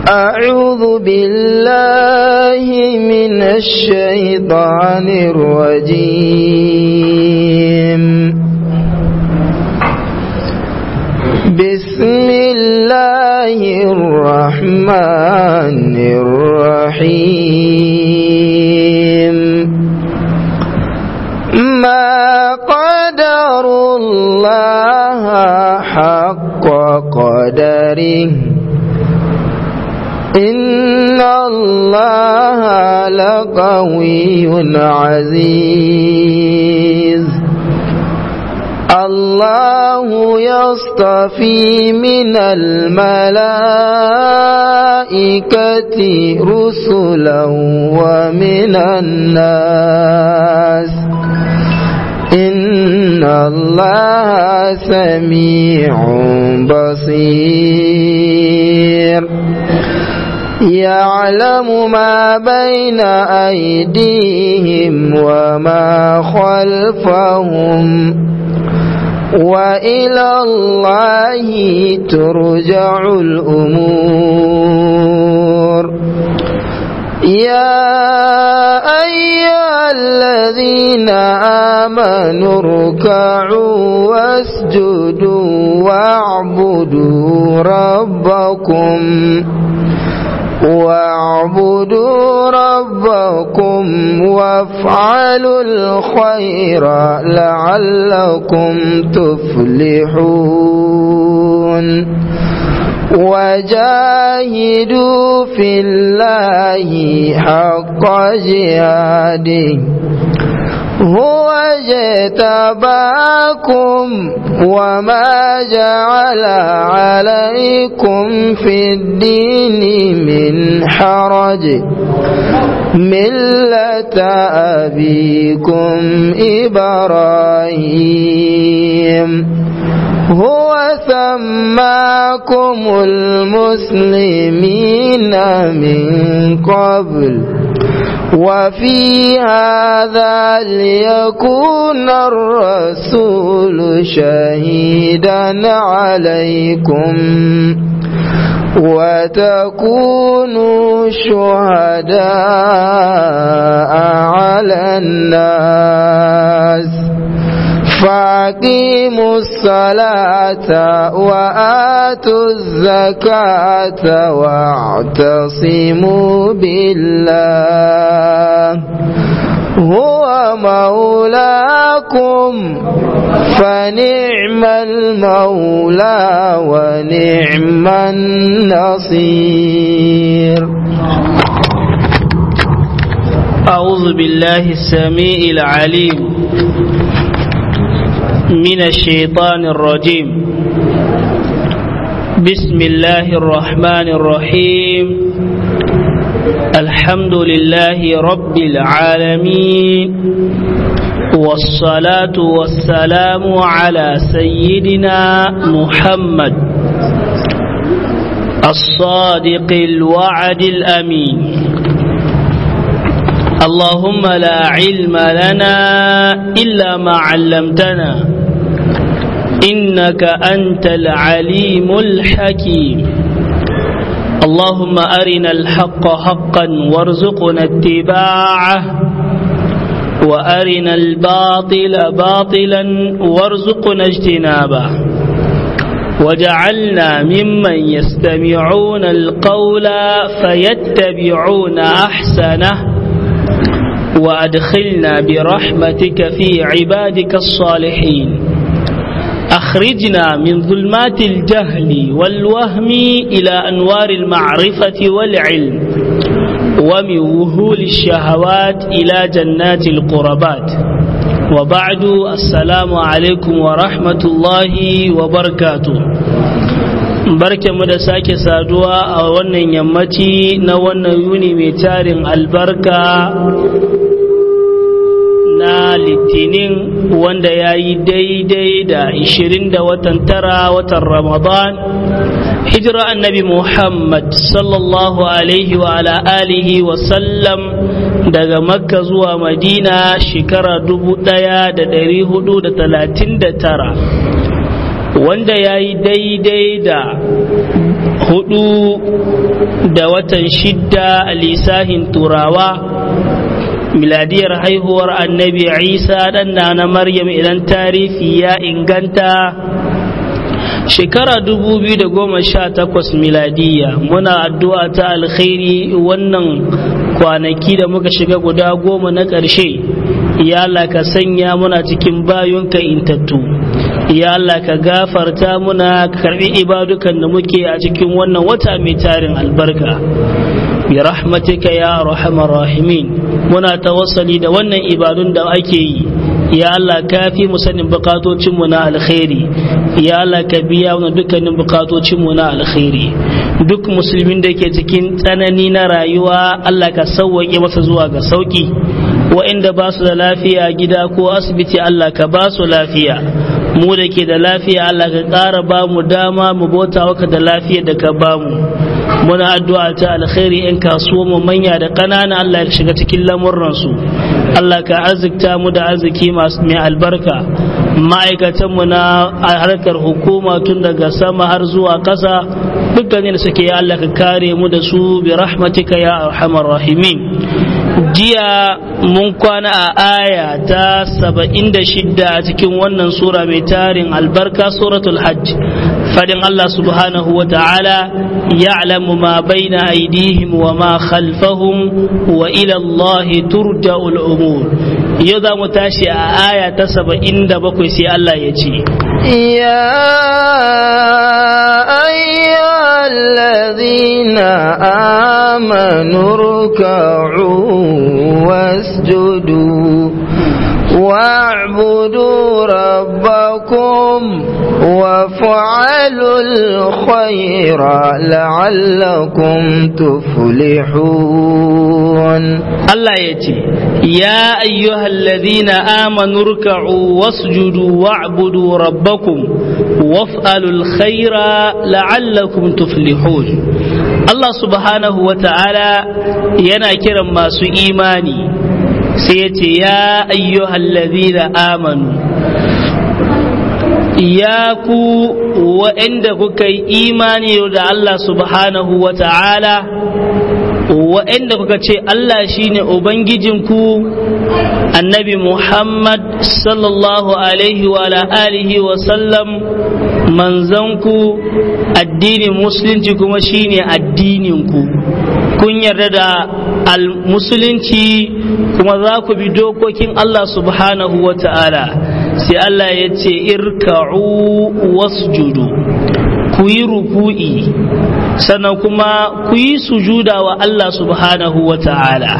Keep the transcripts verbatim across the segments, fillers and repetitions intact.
أعوذ بالله من الشيطان الرجيم بسم الله الرحمن الرحيم ما قدر الله حق قدره إن الله لقوي عزيز الله يصطفي من الملائكة رسلا ومن الناس إن الله سميع بصير يعلم ما بين أيديهم وما خلفهم وإلى الله ترجع الأمور يا أيها الذين آمنوا اركعوا واسجدوا واعبدوا ربكم واعبدوا ربكم وافعلوا الخير لعلكم تفلحون وجاهدوا في الله حق جهاده هو اجتباكم وما جعل عليكم في الدين من حرج ملة أبيكم إبراهيم هو سماكم المسلمين من قبل وفي هذا ليكون الرسول شهيدا عليكم وتكونوا شهداء على الناس فأقيموا الصلاة وآتوا الزكاة واعتصموا بالله هو مولاكم فنعم المولى ونعم النصير. أعوذ بالله السميع العليم من الشيطان الرجيم بسم الله الرحمن الرحيم الحمد لله رب العالمين والصلاة والسلام على سيدنا محمد الصادق الوعد الأمين اللهم لا علم لنا إلا ما علمتنا إنك أنت العليم الحكيم اللهم أرنا الحق حقا وارزقنا اتباعه وأرنا الباطل باطلا وارزقنا اجتنابه وجعلنا ممن يستمعون القول فيتبعون أحسنه وأدخلنا برحمتك في عبادك الصالحين أخرجنا من ظلمات الجهل والوهم إلى أنوار المعرفة والعلم ومن وهول الشهوات إلى جنات القربات وبعد السلام عليكم ورحمة الله وبركاته barke mu da sake saduwa a wannan yammaci na wannan yuni mai tarin albarka na litinin wanda ya yi daidai da ishirin da watan tara watan ramadan hijira annabi muhammad sallallahu alaihi wa ala alihi wa sallam daga makka zuwa madina shekara dubu daya da dari hudu da talatin da tara wanda ya yi daidai da hudu da watan shidda a lisahin turawa miladiyar haihuwar annabi isa dan na maryam idan tarihi ya inganta shekara dubu biyu da goma sha takwas miladiya. Muna addu'a ta alkhairi wannan kwanaki da muka shiga guda goma na ƙarshe, ya Allah ka sanya muna cikin bayonka intattu, ya Allah ka gafarta muna, ka karbi ibadukan da muke a cikin wannan wata mai tarin albarka bi rahmatika ya arhamar rahimin. Muna tawassali da wannan ibadun da ake yi, ya Allah ka fi mu sanin bukatocin mu na alkhairi, ya Allah ka biya mana dukkanin bukatocin mu na alkhairi. Duk musulmin da ke cikin tsanani na rayuwa, Allah ka sauwaƙe masa zuwa ga sauki. Wa'inda ba su da lafiya gida ko asibiti, Allah ka ba su lafiya. Mu da ke da lafiya, Allah ka ƙara ba mu dama mu bauta maka da lafiyar da ka ba mu. Muna addu'a ta alkhairi in kasuwa mu manya da ƙanana, Allah ya shiga cikin lamurransu. Allah ka arzikta mu da arziki masu mai albarka. Ma'aikatanmu na harkar hukuma tun daga sama har zuwa ƙasa, dukkanin da suke, ya Allah ka kare mu da su bi rahmatika ya arhamar rahimin. Jiya mun kwana a aya ta saba'in da shidda a cikin wannan sura mai tarin albarka, suratul hajj. Fadin Allah subhanahu wa ta'ala, ya'lamu ma baina aydihim wa ma khalfahum wa ila Allah turja'ul umur. Yau za mu tashi a aya ta saba'in da bakwai, sai Allah ya ce, ya ayyuhallazina amanu ruk'u wasjudu wa'budu rabbakum وافعلوا الخير لعلكم تفلحون. الله يتي يا أيها الذين آمنوا اركعوا واسجدوا واعبدوا ربكم وافعلوا الخير لعلكم تفلحون. الله سبحانه وتعالى ينا كرم ما سو إيماني سيتي يا أيها الذين آمنوا، ya ku wa'anda kuka yi imani da Allah subhanahu wa ta'ala, wa'anda kuka ce Allah shine ubangijinku, annabi Muhammad sallallahu alaihi wa alihi wa sallam manzanku, addinin musulunci kuma shine addininku. Kun yarda da al-musulunci kuma za ku bi dokokin Allah subhanahu wa ta'ala. Sai Allah ya ce irka'u wasjudu, ku yi ruku'i sannan kuma ku yi sujuda wa Allah subhanahu wa ta'ala.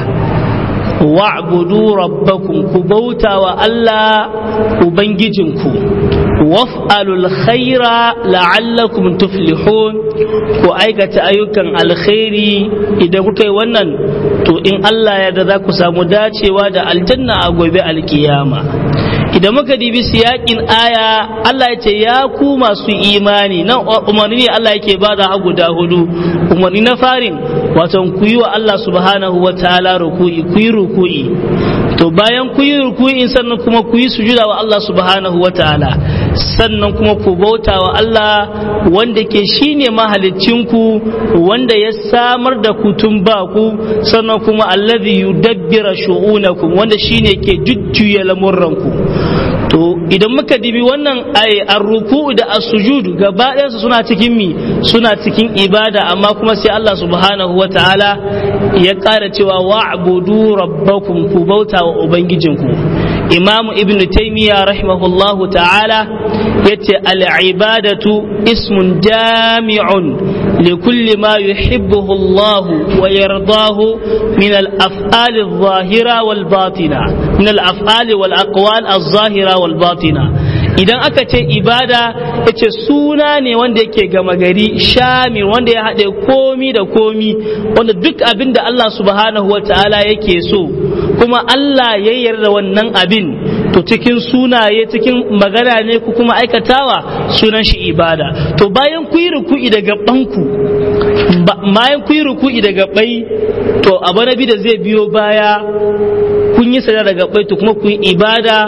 Wa'budu rabbakum, ku bauta wa Allah ubangijinku. Waf'alul khaira la'allakum tuflihun, ku aikata ayyukan alkhairi. Idan kuka yi wannan, to in Allah ya da za ku samu dacewa da aljanna a gobe alkiyama. Idan muka dibi siyakin aya, Allah ya ce ya ku masu imani. Nan umarni ne Allah yake bada ha guda hudu. Umarni na farin, wato ku yi wa Allah subhanahu wa ta'ala ruku'i, ku yi ruku'i. To bayan ku yi ruku'i sannan kuma ku yi sujuda wa Allah subhanahu wa ta'ala, sannan kuma ku bauta wa Allah wanda ke shine mahaliccinku, wanda ya samar da ku tun ba ku, sannan kuma alladhi yudabbira shu'unakum, wanda shine ke jujjuya lamurranku. To idan muka dibi wannan ay ar-ruku'u da as-sujud gaba ɗayansu suna cikin mi suna cikin ibada, amma kuma sai Allah subhanahu wa ta'ala ya ƙara cewa wa'budu rabbakum, ku bauta wa ubangijinku. Imam Ibn Taymiyyah rahimahullahu ta'ala yace al-ibadatu ismun jami'un li kulli ma yuhibbuhu Allah wa yardahu min al-af'al adh-dhahira wal batina, min al-af'al wal aqwal adh-dhahira wal batina. Idan aka ce ibada, yace suna ne wanda yake gama gari, shamil, wanda ya haɗe komi da komi, wanda duk abin da Allah subhanahu wa ta'ala yake so kuma Allah ya yarda wannan abin, to cikin sunaye, cikin magana ne ku kuma aikatawa, sunan shi ibada. To bayan ku yi ruku'i da gabanku, bayan ku yi ruku'i da gabai, to abu nabi da zai biyo baya, kun yi sadar da gabai, to kuma ku yi ibada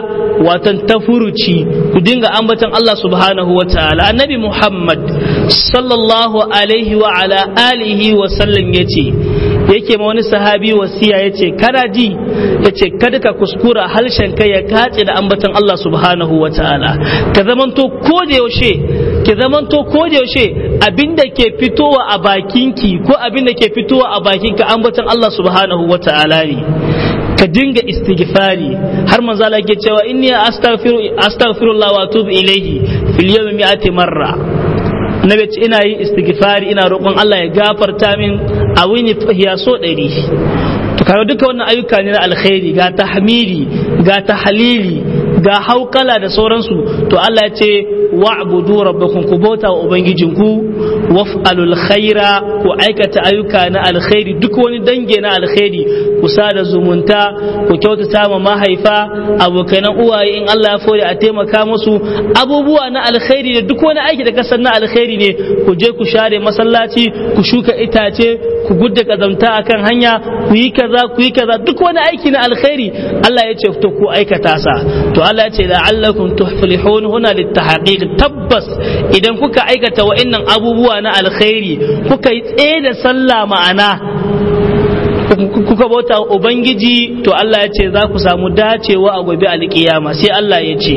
watan tafuruci ku dinga ambatan Allah subhanahu wa ta'ala. Annabi Muhammad sallallahu alaihi wa ala alihi wa sallam yace yake ma wani sahabi wasiya yace kana ji yace kada ka kuskura harshen kai ya kace da ambatan Allah subhanahu wa ta'ala. Ka zamanto ko da yaushe ki zamanto ko da yaushe abinda ke fitowa a bakinki ko abinda ke fitowa a bakinka ambatan Allah subhanahu wa ta'ala ne. Ka dinga istighfari har manzo Allah yake cewa inni astaghfiru astaghfirullah wa atubu ilayhi fil yawmi mi'ati marra. Nabi ce ina yin istighfari ina roƙon Allah ya gafarta min a wuni ya so ɗari. To kaga duka wannan ayyuka ne na alkhairi, ga tahmidi ga tahlili ga haukala da sauransu. To Allah ya ce wa'budu rabbakum, ku bauta wa ubangijinku, waf'alul khaira, ku aikata ayyuka na alkhairi, duk wani dange na alkhairi, ku sada zumunta, ku kyautata ma mahaifa, abokanan uwaye in Allah ya fore a taimaka musu, abubuwa na alkhairi da duk wani aiki da kasan na alkhairi ne. Ku je ku share masallaci, ku shuka itace, ku gudda kazamta akan hanya, ku yi kaza ku yi kaza, duk wani aiki na alkhairi Allah ya ce to ku aikata sa. To Allah ya ce la'allakum tuflihun, huna littahqiq, tabbas idan kuka aikata wa'annan abubuwa na alkhairi, kuka yi tsaye da sallah ma'ana kuka bauta ubangiji, to Allah ya ce za ku samu dacewa a gobe alkiyama. Sai Allah ya ce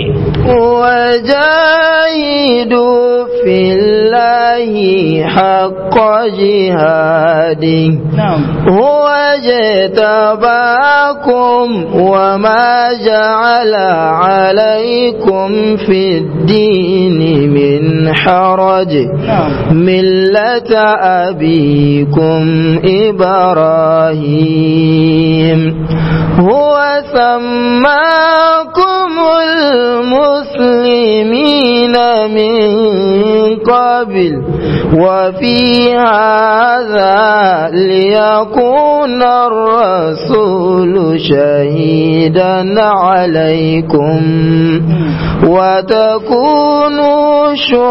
wajahidu fillahi haqqa jihadi huwa jatabakum wa ma ja'ala alaykum fid dini min haraj millata abikum ibrahim huwa sammakum المسلمين من قبل وفي هذا ليكون الرسول شهيدا عليكم وتكونوا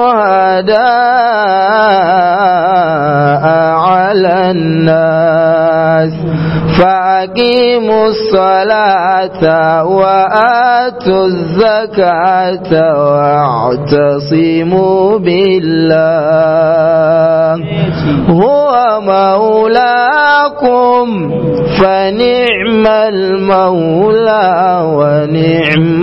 شهداء على الناس فأقيموا الصلاة وآتوا الزكاة واعتصموا بالله هو مولاكم فنعم المولى ونعم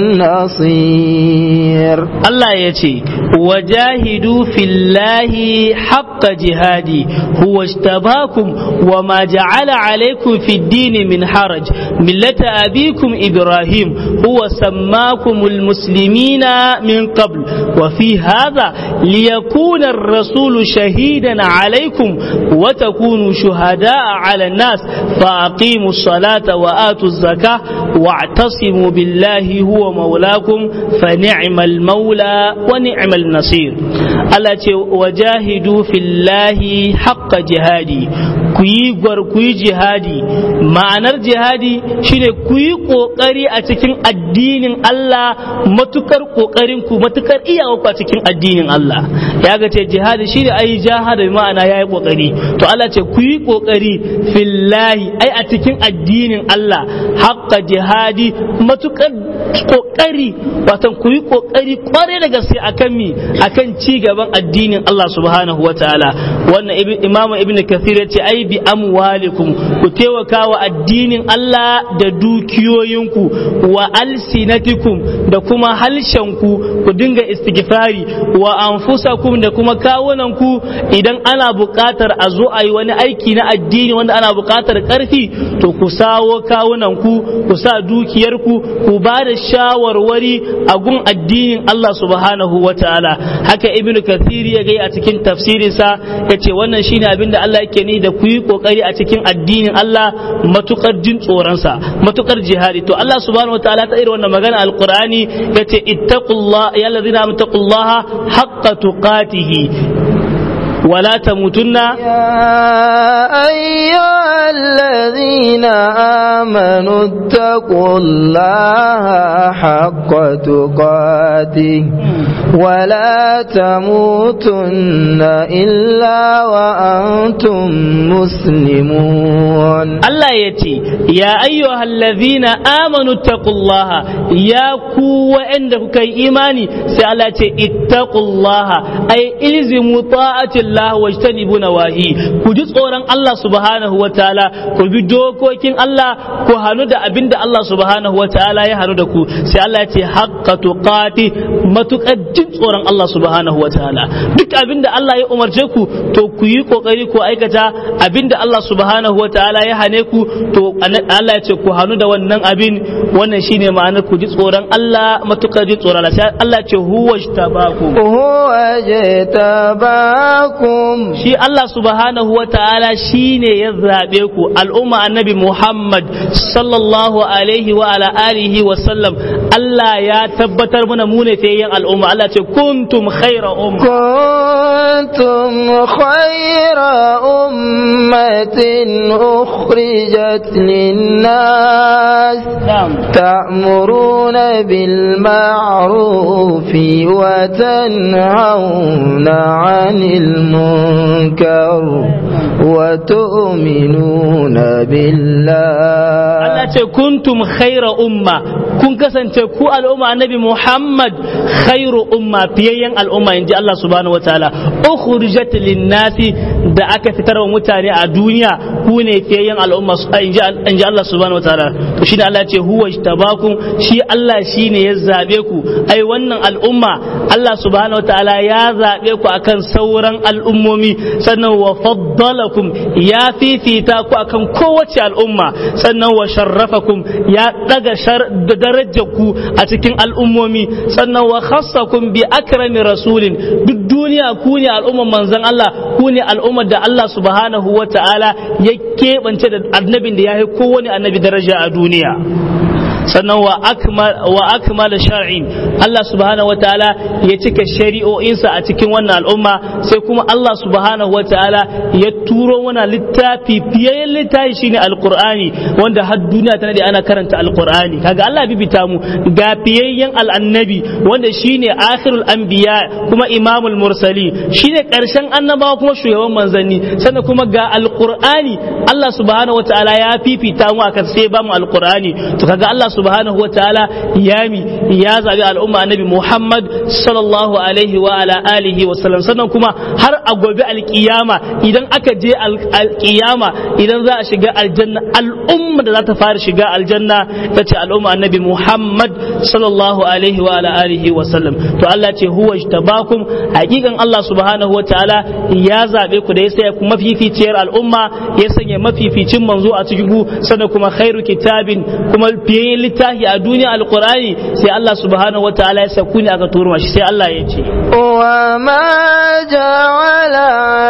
النصير. الله يتي وجاهدوا في الله حق جهادي هو اجتباكم وما جعل عليكم في الدين من حرج ملة أبيكم إبراهيم هو سماكم المسلمين من قبل وفي هذا ليكون الرسول شهيدا عليكم وتكونوا شهداء على الناس فأقيموا الصلاة وآتوا الزكاة واعتصموا بالله هو مولاكم فنعم المولى ونعم النصير. التي وجاهدوا في الله حق جهادي kuyi gwar kuyi jihadi. Ma'anar jihadi shine kuyi kokari a cikin addinin Allah, matukar kokarin ku matukar iyawa ku a cikin addinin Allah. Ya ga ce jihadi shine ai jahada ma'ana yayi kokari. To Allah ce kuyi kokari fillahi ai a cikin addinin Allah haqqa jihadi, matukar kokari, wato kuyi kokari kware da gaske akan mi akan ci gaban addinin Allah subhanahu wataala. Wannan Imam Ibn Kathir ya ce ai bi amwalikum, ku taimaka wa addinin Allah da dukiyoyinku, wa alsinatikum da kuma halshenku ku dinga istighfari, wa anfusakum da kuma kawunanku idan ana buƙatar a zo a yi wani aiki na addini wanda ana buƙatar ƙarfi, to ku sawo kawunanku, ku sa dukiyarku, ku ba da shawarwari a gun addinin Allah subhanahu wa ta'ala. Haka Ibn Kathir ya gai a cikin tafsirinsa ya ce wannan shine abin da Allah yake ni da ku yi kokari a cikin addinin Allah matukar jin tsoronsa, matukar jihadi. To Allah subhanahu wataala ta irin wannan magana alqur'ani yace ittaqullah ya allazina amtaqullaha haqqa tuqatihi wala tamutunna يا أيها الذين آمنوا اتقوا الله حق تقاته ولا تموتن إلا وأنتم مسلمون. Allah ya ce ya ayyuhal ladhina amanu taqullaha, ya ku wa'anda kuka yi imani, sai Allah ya ce ittaqullaha ay ilzimu ta'atillah wajtanibu nawahi, ku ji tsoron Allah subhanahu wataala, ku bi dokokin Allah, ku hanu da abinda Allah subhanahu wataala ya hanu da ku. Sai Allah ya ce haqqa tuqati, matuƙar jin tsoron Allah subhanahu wataala. Duk abinda Allah ya umarce ku to ku yi kokari ku aikata, abinda Allah subhanahu wataala ya hane ku to Allah ya ce ku hannu da wannan abin. Wannan shine ma'anar ku ji tsoron Allah, matukar ji tsoron Allah. Sai Allah ya ce huwa jtabakum, huwa jtabakum, shi Allah subhanahu wataala shine ya zabe ku, al'umma annabi Muhammad sallallahu alaihi wa ala alihi wa sallam. Allah ya tabbatar mana mu ne fayyan al'umma. Allah ya ce kuntum khayra umma, kuntum khayra ummatin ukhrijat للناس تأمرون بالمعروف وتنهون عن المنكر وتؤمنون بالله. Allah ce kuntum khayra umma, kun kasance ku al'umma annabi Muhammad khayru umma, fiyayyen al'umma inji Allah subhanahu wataala. Ukhrijat lin-nasi, da aka fitar wa mutane a duniya, ku ne fiyayyen al'umma inji Allah subhanahu wataala. To shine Allah ce huwa ijtabakum, shi Allah shine ya zabe ku. Ai wannan al'umma Allah subhanahu wataala ya zabe ku akan sauran al'ummomi, sannan wa faddalakum, ya fifita ku akan kowace al'umma, sannan wa sharrafakum, ya daga da darajar ku a cikin al'ummomi, sannan wa khassakum bi akrami rasulin, duk duniya ku ne al'umman manzon Allah, ku ne al'ummar da Allah subhanahu wataala ya keɓance da annabin da ya yi kowane annabi daraja a duniya. sannan wa akmal shar'in, Allah subhanahu wataala ya cika shari'o'insa a cikin wannan al'umma. Sai kuma Allah subhanahu wataala ya turo mana littafi, fiyayyen littafi shine alqur'ani, wanda har duniya tana da ana karanta alqur'ani. Kaga Allah bibita mu ga fiyayyen al'annabi wanda shine akhirul anbiya kuma imamul mursali, shine karshen annabawa kuma shugaban manzanni. Sannan kuma ga alqur'ani, Allah subhanahu wataala ya fifita mu akan sai ba mu alqur'ani. To kaga Allah subhanahu wa ta'ala yami ya zabi al'umma annabi Muhammad sallallahu alaihi wa ala alihi wa sallam. Sannan kuma har a gobe alkiyama, idan aka je alkiyama, idan za a shiga aljanna, al'umma da za ta fara shiga aljanna ta ce al'umma annabi Muhammad sallallahu alaihi wa ala alihi wa sallam. To Allah ce huwa ijtabakum, hakikan Allah subhanahu wa ta'ala ya zabe ku da ya saya ku mafificiyar al'umma, ya sanya mafificin manzo a cikin ku, sannan kuma khairu kitabin, kuma fiye littafi a duniya alqur'ani. Sai Allah subhanahu wataala ya sakuni aka turo shi. Sai Allah ya ce wa ma ja'ala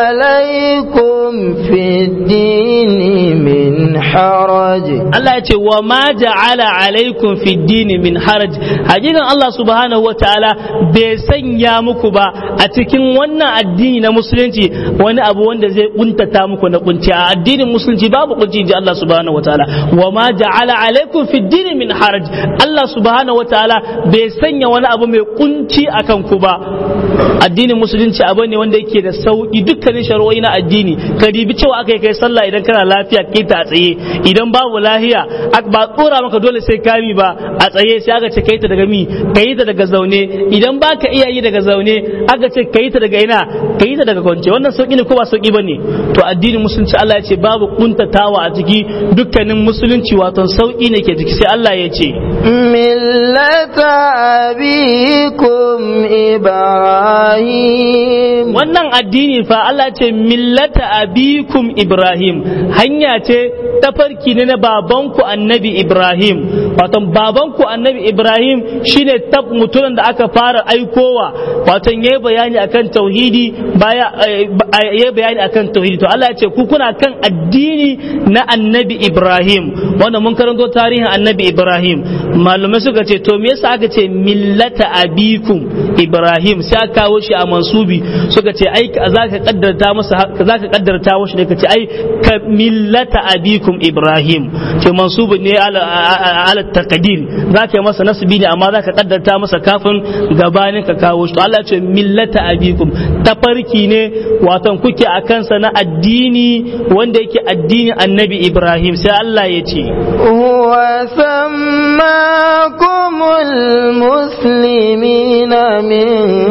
alaykum fid dini min haraj, Allah ya ce wa ma ja'ala alaykum fid dini min haraj, hakikan Allah subhanahu wataala bai sanya muku ba a cikin wannan addini na musulunci wani abu wanda zai kuntata muku na kunci. a addinin musulunci babu kunci ji Allah subhanahu wataala. wa ma ja'ala alaykum fid dini min haraj, Allah subhanahu wataala bai sanya wani abu mai kunci akan ku ba. Addinin musulunci abu ne wanda yake da sauki, dukkanin shari'o'i na addini. Ka dibi cewa aka kai sallah idan kana lafiya kai ta tsaye, idan babu lahiya ba tsora maka dole sai kami ba a tsaye, sai aka ce kai ta daga mi, kai ta daga zaune. Idan baka iya yi daga zaune aka ce kai ta daga ina, kai ta daga kwance. Wannan sauki ne ko ba sauki bane? To addinin musulunci Allah ya ce babu kuntatawa a ciki, dukkanin musulunci wato sauki ne ke ciki. Sai Allah ya ce millata abikum Ibrahim, wannan addini fa Allah ce millata abikum Ibrahim, hanya ce tafarki ne na babanku annabi Ibrahim. wato babanku annabi Ibrahim shine tab mutumin da aka fara aikowa wato yayi bayani akan tauhidi baya yayi bayani akan tauhidi to Allah ya ce ku kuna kan addini na annabi Ibrahim wanda mun karanto tarihin annabi Ibrahim malumai suka ce to me yasa aka ce millata abikum Ibrahim sai aka kawo shi a mansubi suka ce ai zaka kaddarta masa zaka kaddarta shi ne kace ai ka millata abikum Ibrahim ce mansubi ne ala ala taqdir zaka yi masa nasbi ne amma zaka kaddarta masa kafin gabanin ka kawo shi to Allah ya ce millata abikum tafarki ne watan kuke akan sa na addini wanda yake addinin annabi Ibrahim sai Allah ya ce huwa sammakumul muslimina min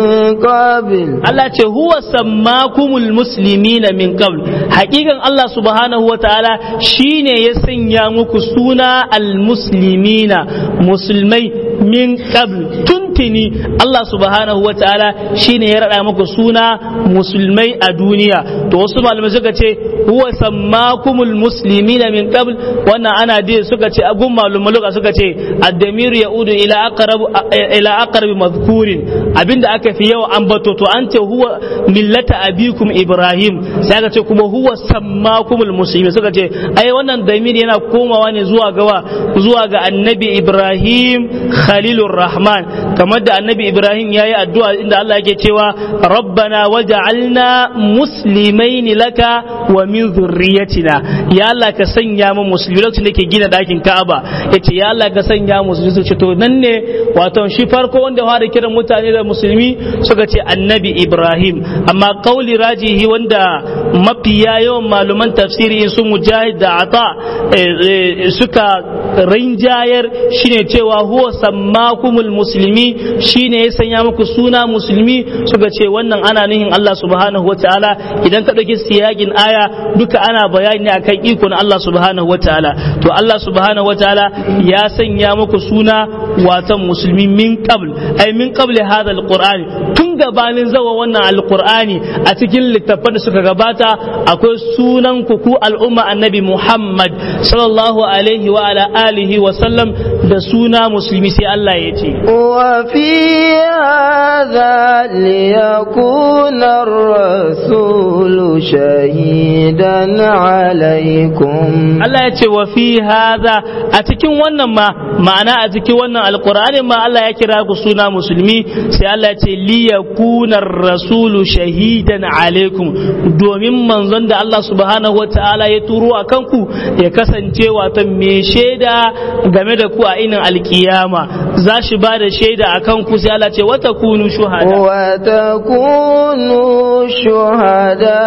qabl Allah ce huwa sammakumul muslimina min qabl hakikan Allah subhanahu wa ta'ala shine ya sanya muku suna al-muslimina musulmai min qabl tuntini Allah subhanahu wa ta'ala shine ya rada muku suna musulmai a duniya to wasu malamai suka ce huwa sammakumul muslimina min qabl wannan ana dai suka ce agun malumai luka suka ce ad-damir yaudu ila aqrab ila aqrab madhkurin abinda aka fi yawa ambato to an ce huwa millata abikum Ibrahim sai aka ce kuma huwa sammakumul muslimin suka ce ai wannan damir yana komawa ne zuwa ga zuwa ga annabi Ibrahim khalilur rahman kamar da annabi Ibrahim yayi addu'a inda Allah yake cewa rabbana waj'alna muslimain laka wa min dhurriyyatina ya Allah ka sanya mu musulmi lokacin da ke gina dakin Ka'aba yace ya Allah ka sanya mu musulmi suka ce to nan ne wato shi farko wanda fara kiran mutane da musulmi suka ce annabi Ibrahim amma kauli rajihi wanda mafiya yawan maluman tafsiri sun mujahid da ata suka rinjayar shine cewa huwa sammakumul muslimi shine ya sanya muku suna musulmi suka ce wannan ana nihin Allah subhanahu wataala idan ka dauki siyagin aya duka ana bayani akan iko na Allah subhanahu wataala to Allah subhanahu wataala ya sanya muku suna watan musulmi min qabl ay min qabl hadha alqur'ani tun gabanin zawa wannan alqur'ani a cikin littafan da suka gabata akwai sunan ku ku al'umma annabi Muhammad sallallahu alaihi wa ala alihi wa sallam da suna musulmi sai Allah ya ce wa fi hadha liyakuna ar-rasulu shahidan alaikum Allah ya ce wa fi hadha a cikin wannan ma ma'ana a cikin wannan alqur'ani ma Allah ya kira ku suna musulmi sai Allah ya ce liyakuna ar-rasulu shahidan alaikum domin manzon da Allah subhanahu wataala ya turo a kanku ya kasance wato mai shaida game da ku a inin alkiyama za shi ba da shaida a kanku sai Allah ce wata kunu shuhada wata kunu shuhada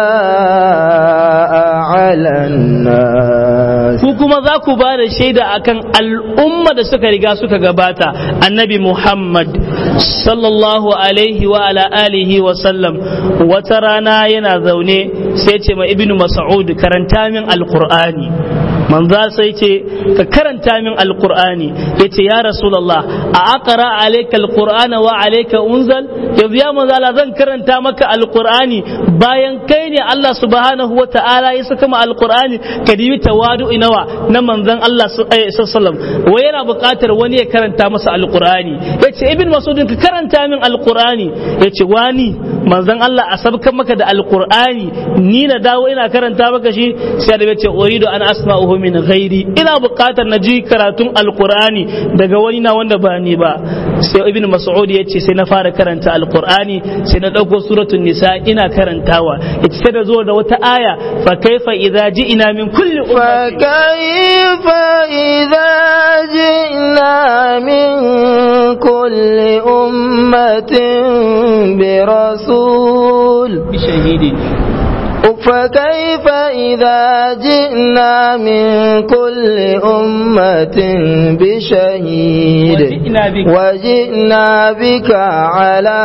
ala nas ku kuma za ku ba da shaida akan al'umma da suka riga suka gabata annabi Muhammad sallallahu alaihi wa ala alihi wa sallam wata rana yana zaune sai ce ma ibnu mas'ud karanta min alqur'ani manzo sai ce ka karanta min alqur'ani yace ya rasulullah a aqra alayka alqur'ana wa alayka unzal yanzu ya manzo Allah zan karanta maka alqur'ani bayan kai ne Allah subhanahu wa ta'ala ya saka ma alqur'ani ka dibi tawadu inawa na manzon Allah sallallahu alaihi wasallam wai yana buƙatar wani ya karanta masa alqur'ani yace ibn mas'ud ka karanta min alqur'ani yace wani manzon Allah a sabkan maka da alqur'ani ni na dawo ina karanta maka shi sai da yace uridu an asma'uhu min ghairi ina buƙatar na ji karatun alqur'ani daga wani na wanda ba ni ba sai ibn mas'ud yace sai na fara karanta alqur'ani sai na dauko suratul nisa ina karantawa yace sai da zo da wata aya fa kaifa idza ji'na min kulli ummati fa kaifa idza ji'na min kulli ummatin bi rasul bi shahidin فكيف إذا جئنا من كل أمة بشهيد وجئنا بك, وجئنا بك على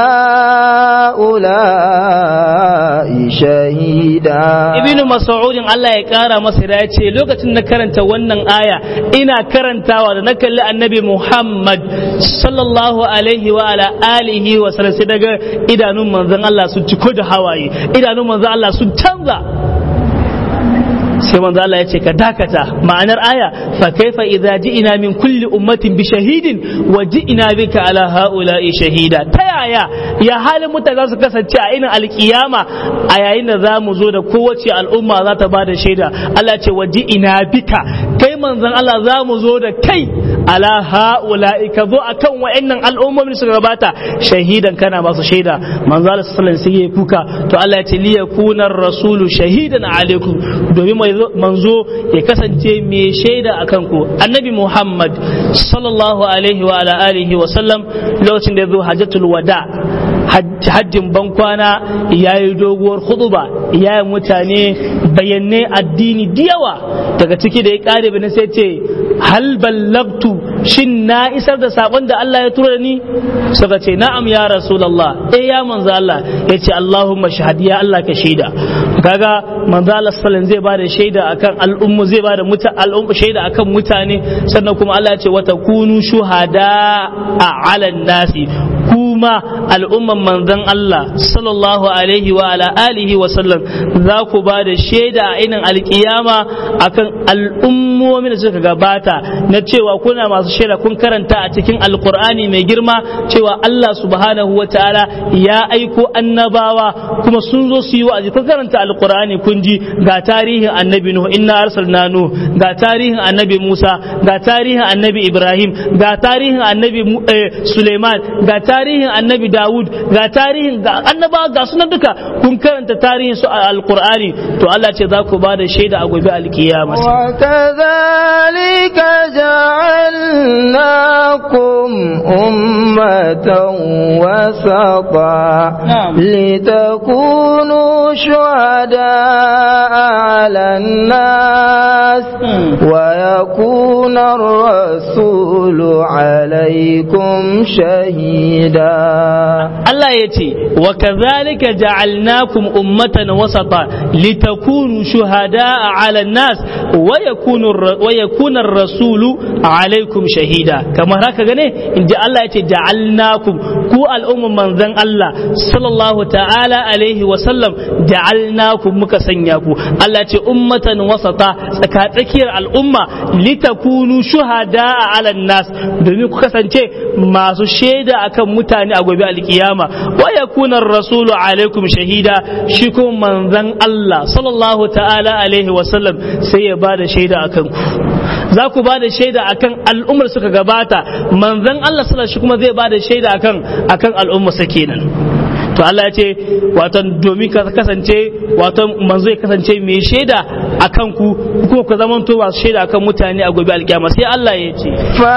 هؤلاء شهيدا ابن مسعود الله يقرا masa da yace lokacin na karanta wannan aya ina karantawa da na kalli annabi Muhammad sallallahu alaihi wa ala alihi wa sallam sai daga idanun manzon Allah sun ciko da hawaye idanun manzon Allah sun canza sai manzo Allah ya ce ka dakata ma'anar aya fa kaifa idza ji'ina min kulli ummatin bi shahidin wa ji'ina bika ala haula'i shahida ta yaya ya halin mutane za su kasance a inin alkiyama a yayin da za mu zo da kowace al'umma za ta bada shaida Allah ce wa ji'ina bika kai manzon Allah za mu zo da kai ala haula'i ka zo akan wa'annan al'ummomin suka gabata shahidan kana masu shaida manzo Allah sallallahu alaihi wasallam sai ya kuka to Allah ya ce li yakuna rasulu shahidan alaikum domin manzo ya kasance mai shaida akan ku annabi Muhammad sallallahu alaihi wa ala alihi wa sallam lokacin da ya zo hajjatul wada hajjin bankwana ya yi doguwar huduba ya yi mutane bayanai addini diyawa daga ciki da ya kare bane sai ce hal ballagtu shin na isar da sakon da Allah ya tura ni suka ce na'am ya rasulullah eh ya manzo Allah ya ce Allahumma shahad ya Allah ka shaida kaga manzo Allah sallallahu zai bada shaida akan al'ummu zai bada al'ummu shaida akan mutane sannan kuma Allah ya ce wa takunu shuhada ala nasi kuma al'umman manzon Allah sallallahu alaihi wa ala alihi wa sallam za ku ba da shaida a inin alkiyama akan al'ummomin da suka gabata na cewa kuna masu shaida kun karanta a cikin alkur'ani mai girma cewa Allah subhanahu wa ta'ala ya aiko annabawa kuma sun zo su yi wa'azi kun karanta alkur'ani kun ji ga tarihin annabi Nuh inna arsalna Nuh ga tarihin annabi Musa ga tarihin annabi Ibrahim ga tarihin annabi Suleiman ga tarihin annabi Dawud ga tarihin ga annaba ga sunan duka kun karanta tarihin su a alqur'ani to Allah ce za ku ba da shaida a gobe alkiyama wa kadhalika ja'alnakum ummatan wasata litakunu shuhada'a 'alan nas wa yakuna ar-rasulu 'alaykum shahida Allah ya ce wa kazalika ja'alnakum ummatan wasata litakunu shuhada'a 'ala an-nas wa yakunu wa yakuna ar-rasulu 'alaykum shahida kamar haka gane inda Allah ya ce ja'alnakum ku al'umman manzon Allah sallallahu ta'ala alaihi wa sallam ja'alnakum muka sanya ku Allah ya ce ummatan wasata tsakatsakiyar al'umma litakunu shuhada'a 'ala an-nas domin ku kasance masu shaida akan mutane a gobe alkiyama wa yakuna rasulu alaikum shahida shi kuma manzon Allah sallallahu ta'ala alaihi wa sallam sai ya bada shaida akan ku za ku bada shaida akan al'ummar suka gabata manzon Allah sallallahu shi kuma zai bada shaida akan akan al'ummar sa kenan to Allah ya ce wato domin ka kasance wato manzo ya kasance mai shaida akan ku kuma ku zaman to masu shaida akan mutane a gobe alkiyama sai Allah ya ce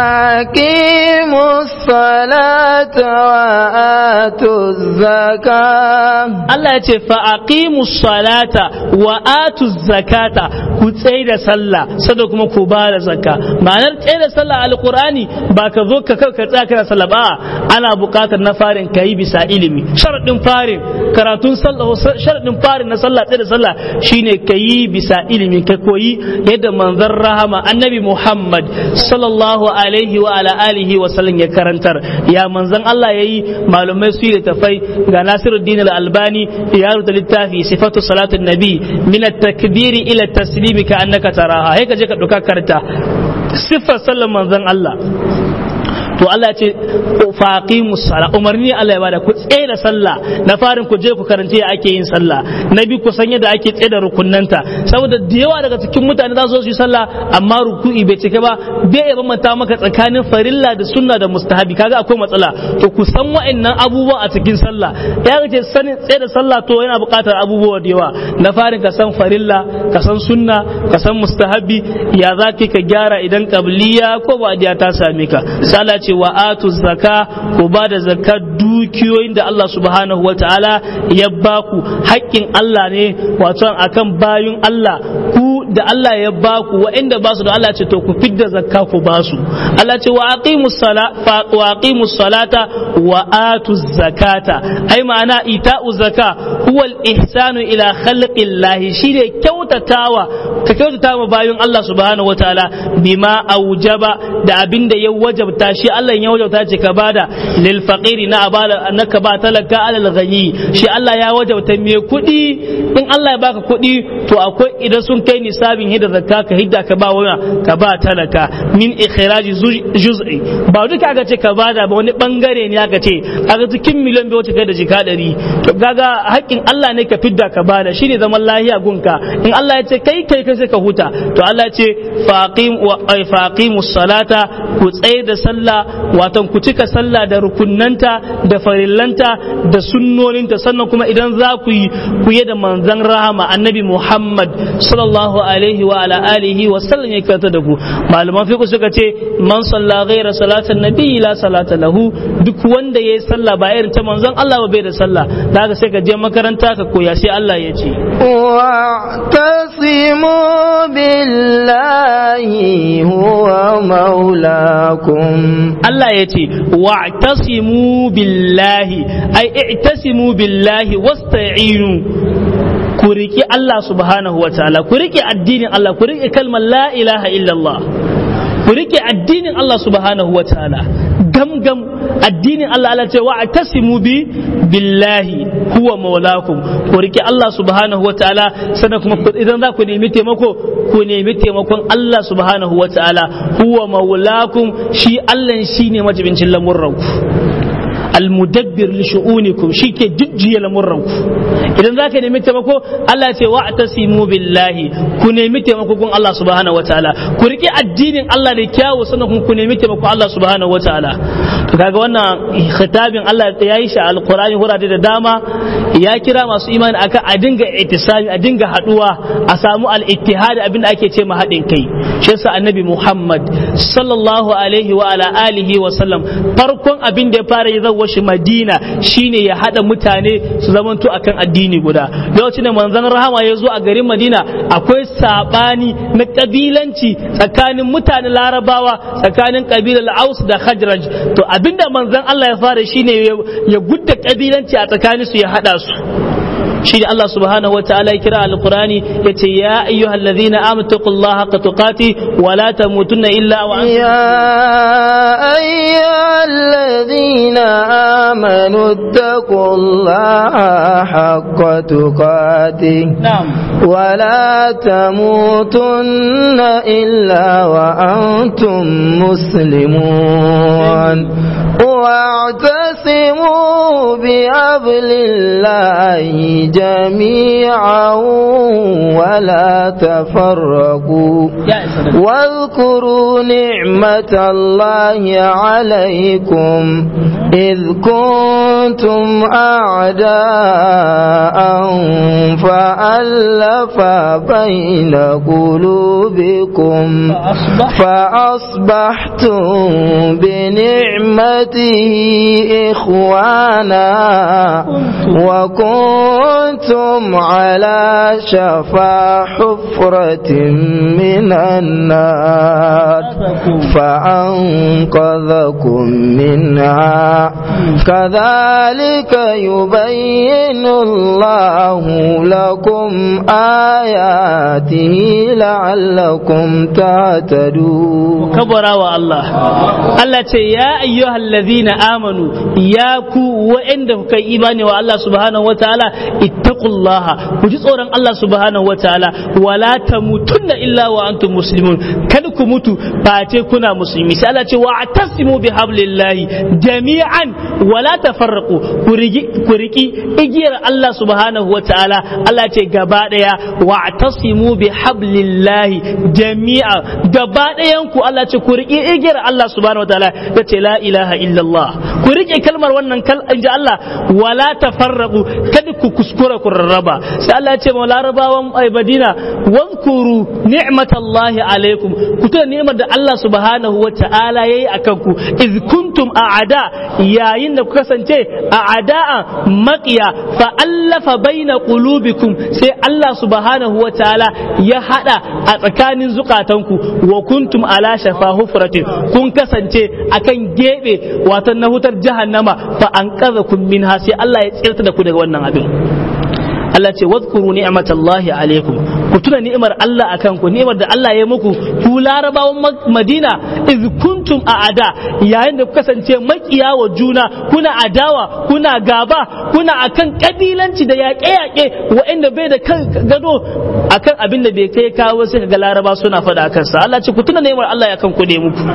faqimus salata wa atuz zakata Allah ya ce faqimus salata wa atuz zakata ku tsaye da sallah sada kuma ku ba da zakka ma'anar tsaye da sallah alqur'ani ba ka zo ka ka tsaya kana sallah ba ana buƙatar na farin kai bisa ilimi sharadin farin karatun sallah sharadin farin na sallah tsaye da sallah shine kai bisa ilimi ka koyi yadda manzon rahama annabi Muhammad sallallahu alaihi wa ala alihi wa sallam ya karantar ya manzon Allah yayi malumai su yi tafai ga Nasiruddin al-Albani ya rubuta littafi sifatu salatin nabi min at-takbiri ila at-taslimi ka annaka taraha sai ka je ka duka karta sifar sallar manzon Allah to Allah ya ce faqimus sala umarni Allah ya bada ku tsaye da sallah na farin ku je ku karanta ya ake yin sallah na bi ku san yadda ake tsaye da rukunnanta saboda da yawa daga cikin mutane za su yi sallah amma ruku'i bai cike ba bai ya bambanta maka tsakanin farilla da sunna da mustahabi kaga akwai matsala to ku san wa'annan abubuwa a cikin sallah ya ce sanin tsaye da sallah to yana buƙatar abubuwa da yawa na farin ka san farilla ka san sunna ka san mustahabi ya zaki ka gyara idan qabliya ko ba'diya ta same ka sallah ce wa atu zaka ku ba da zakar dukiyoyin da Allah subhanahu wa ta'ala ya baku haƙƙin Allah ne wato akan bayun Allah ku da Allah ya baku waɗanda ba su da Allah ce to ku fidda zakka ku ba su Allah ce wa aqimus sala wa aqimus salata wa atu zakata ai ma'ana ita'u zaka huwa al-ihsanu ila khalqillahi shine kyautatawa ka kyautata ma bayun Allah subhanahu wa ta'ala bima aujaba da abinda ya wajabta shi Allah ya wajabta ce ka bada lil faqiri na abala annaka ba talaka alal ghani shi Allah ya wajabta me kudi in Allah ya baka kudi to akwai idan sun kai nisabin hidda zakka ka hidda ka ba wani ka ba talaka min ikhraji juz'i ba duka aka ce ka bada ba wani bangare ne aka ce kaga cikin miliyan bai wuce kai da jika ɗari to kaga haƙƙin Allah ne ka fidda ka bada shine zaman lahiya gunka in Allah ya ce kai kai kai sai ka huta to Allah ya ce faqim wa faqimus salata ku tsaye da sallah watan ku cika sallah da rukunnanta da farillanta da sunnoninta sannan kuma idan za ku yi ku yi da manzon rahama annabi Muhammad sallallahu alaihi wa ala alihi wa sallam ya karanta da ku malaman fiqh suka ce man salla ghayra salatan nabi la salata lahu duk wanda yayi sallah ba irin ta manzon Allah ba bai da sallah daga sai ka je makaranta ka koya sai Allah ya ce wa'tasimu billahi huwa maulakum Allah ya ce wa'tasimu billahi ai i'tasimu billahi wasta'inu ku riƙe Allah subhanahu wa ta'ala ku riƙe addinin Allah ku riƙe kalmar la ilaha illallah ku riƙe addinin Allah subhanahu wa ta'ala gamgam addinin Allah Allah ce wa atasimu bi billahi huwa maulakum ku riƙe Allah subhanahu wa ta'ala sannan kuma idan za ku nemi taimako ku nemi taimakon Allah subhanahu wa ta'ala huwa maulakum shi Allah shine majibincin lamurranku almudabbir li shu'unikum shike jujjuya lamurranku idan zaka nemi taimako Allah ya ce wa atasimu billahi ku nemi taimako gun Allah subhanahu wataala ku riki addinin Allah da kyawu sannan ku nemi taimako Allah subhanahu wataala to kaga wannan khitabin Allah ya yi shi a alqur'ani hurade da dama ya kira masu imani akan a dinga ittisami a dinga haduwa a samu al-ittihad abinda ake ce ma hadin kai shi yasa annabi Muhammad sallallahu alaihi wa ala alihi wa sallam farkon abin da ya fara yi zawo shi Madina shine ya hada mutane su zamanto akan addini guda lokacin da manzon rahama ya zo a garin Madina akwai sabani na kabilanci tsakanin mutanen Larabawa tsakanin kabilar Aus da Khazraj to abinda manzon Allah ya fara shine ya gudda kabilanci a tsakanin su ya hada su shi da Allah subhanahu wa ta'ala ya kira alqurani yace ya ayyuhal ladhina amanu taqullaha haqqa tuqati wa la tamutunna illa wa antum ya ayyuhal ladhina amanu taqullaha haqqa tuqati na'am wa la tamutunna illa wa antum muslimun واعتصموا بحبل الله جميعا ولا تفرقوا واذكروا نعمة الله عليكم إذ كنتم أعداء فألف بين قلوبكم فأصبحتم بنعمته إخوانا وكنتم على شفا حفرة من النار فأنقذكم منها كذلك يبين الله لكم آياته لعلكم تهتدون كبر الله الله يا أيها الذين آمنوا ياكو وعندك إيمان والله سبحانه وتعالى اتقوا الله وجزء الله سبحانه وتعالى ولا تموتن إلا وأنتم مسلمون كنكم متوا فاتكنا مسلمين سألت واعتصموا بحبل الله جميعا ولا تفرقوا كريكي إجير الله سبحانه وتعالى الله تجباديا واعتصموا بحبل الله جميعا جباديانكو الله تكريكي إجير الله سبحانه وتعالى لا إله إلا الله كريكي كلمة وانا كل إن جاء الله ولا تفرقوا كدكو كسكورا كرربا سأل الله تعالى ولا ربا ومدينة واذكروا نعمة الله عليكم كتير نعمة الله سبحانه وتعالى يي أكنكو إذ كنتم أعداء يا إنكم كسنتي أعداء مقيا فألف بين قلوبكم سي الله سبحانه وتعالى يحدى أتكان زقاتنكو وكنتم على شفا حفرة كن كسنتي أكن جيبي واتنهوتر جهنم فأنقذكم منها سي الله يتسيرت دكو دك wannan abin Allah ce wadhkuru ni'matallahi alaikum ku tuna ni'imar Allah akan ku ni'imar da Allah ya muku ku larabawan Madina iz kuntum a'ada yayin da ku kasance makiya wa juna kuna adawa kuna gaba kuna akan kabilanci da yaƙe-yaƙe wa'anda bai da kan gado akan abin da bai kai kawo sai ga laraba suna faɗa akan sa Allah ce ku tuna ni'imar Allah akan ku ne muku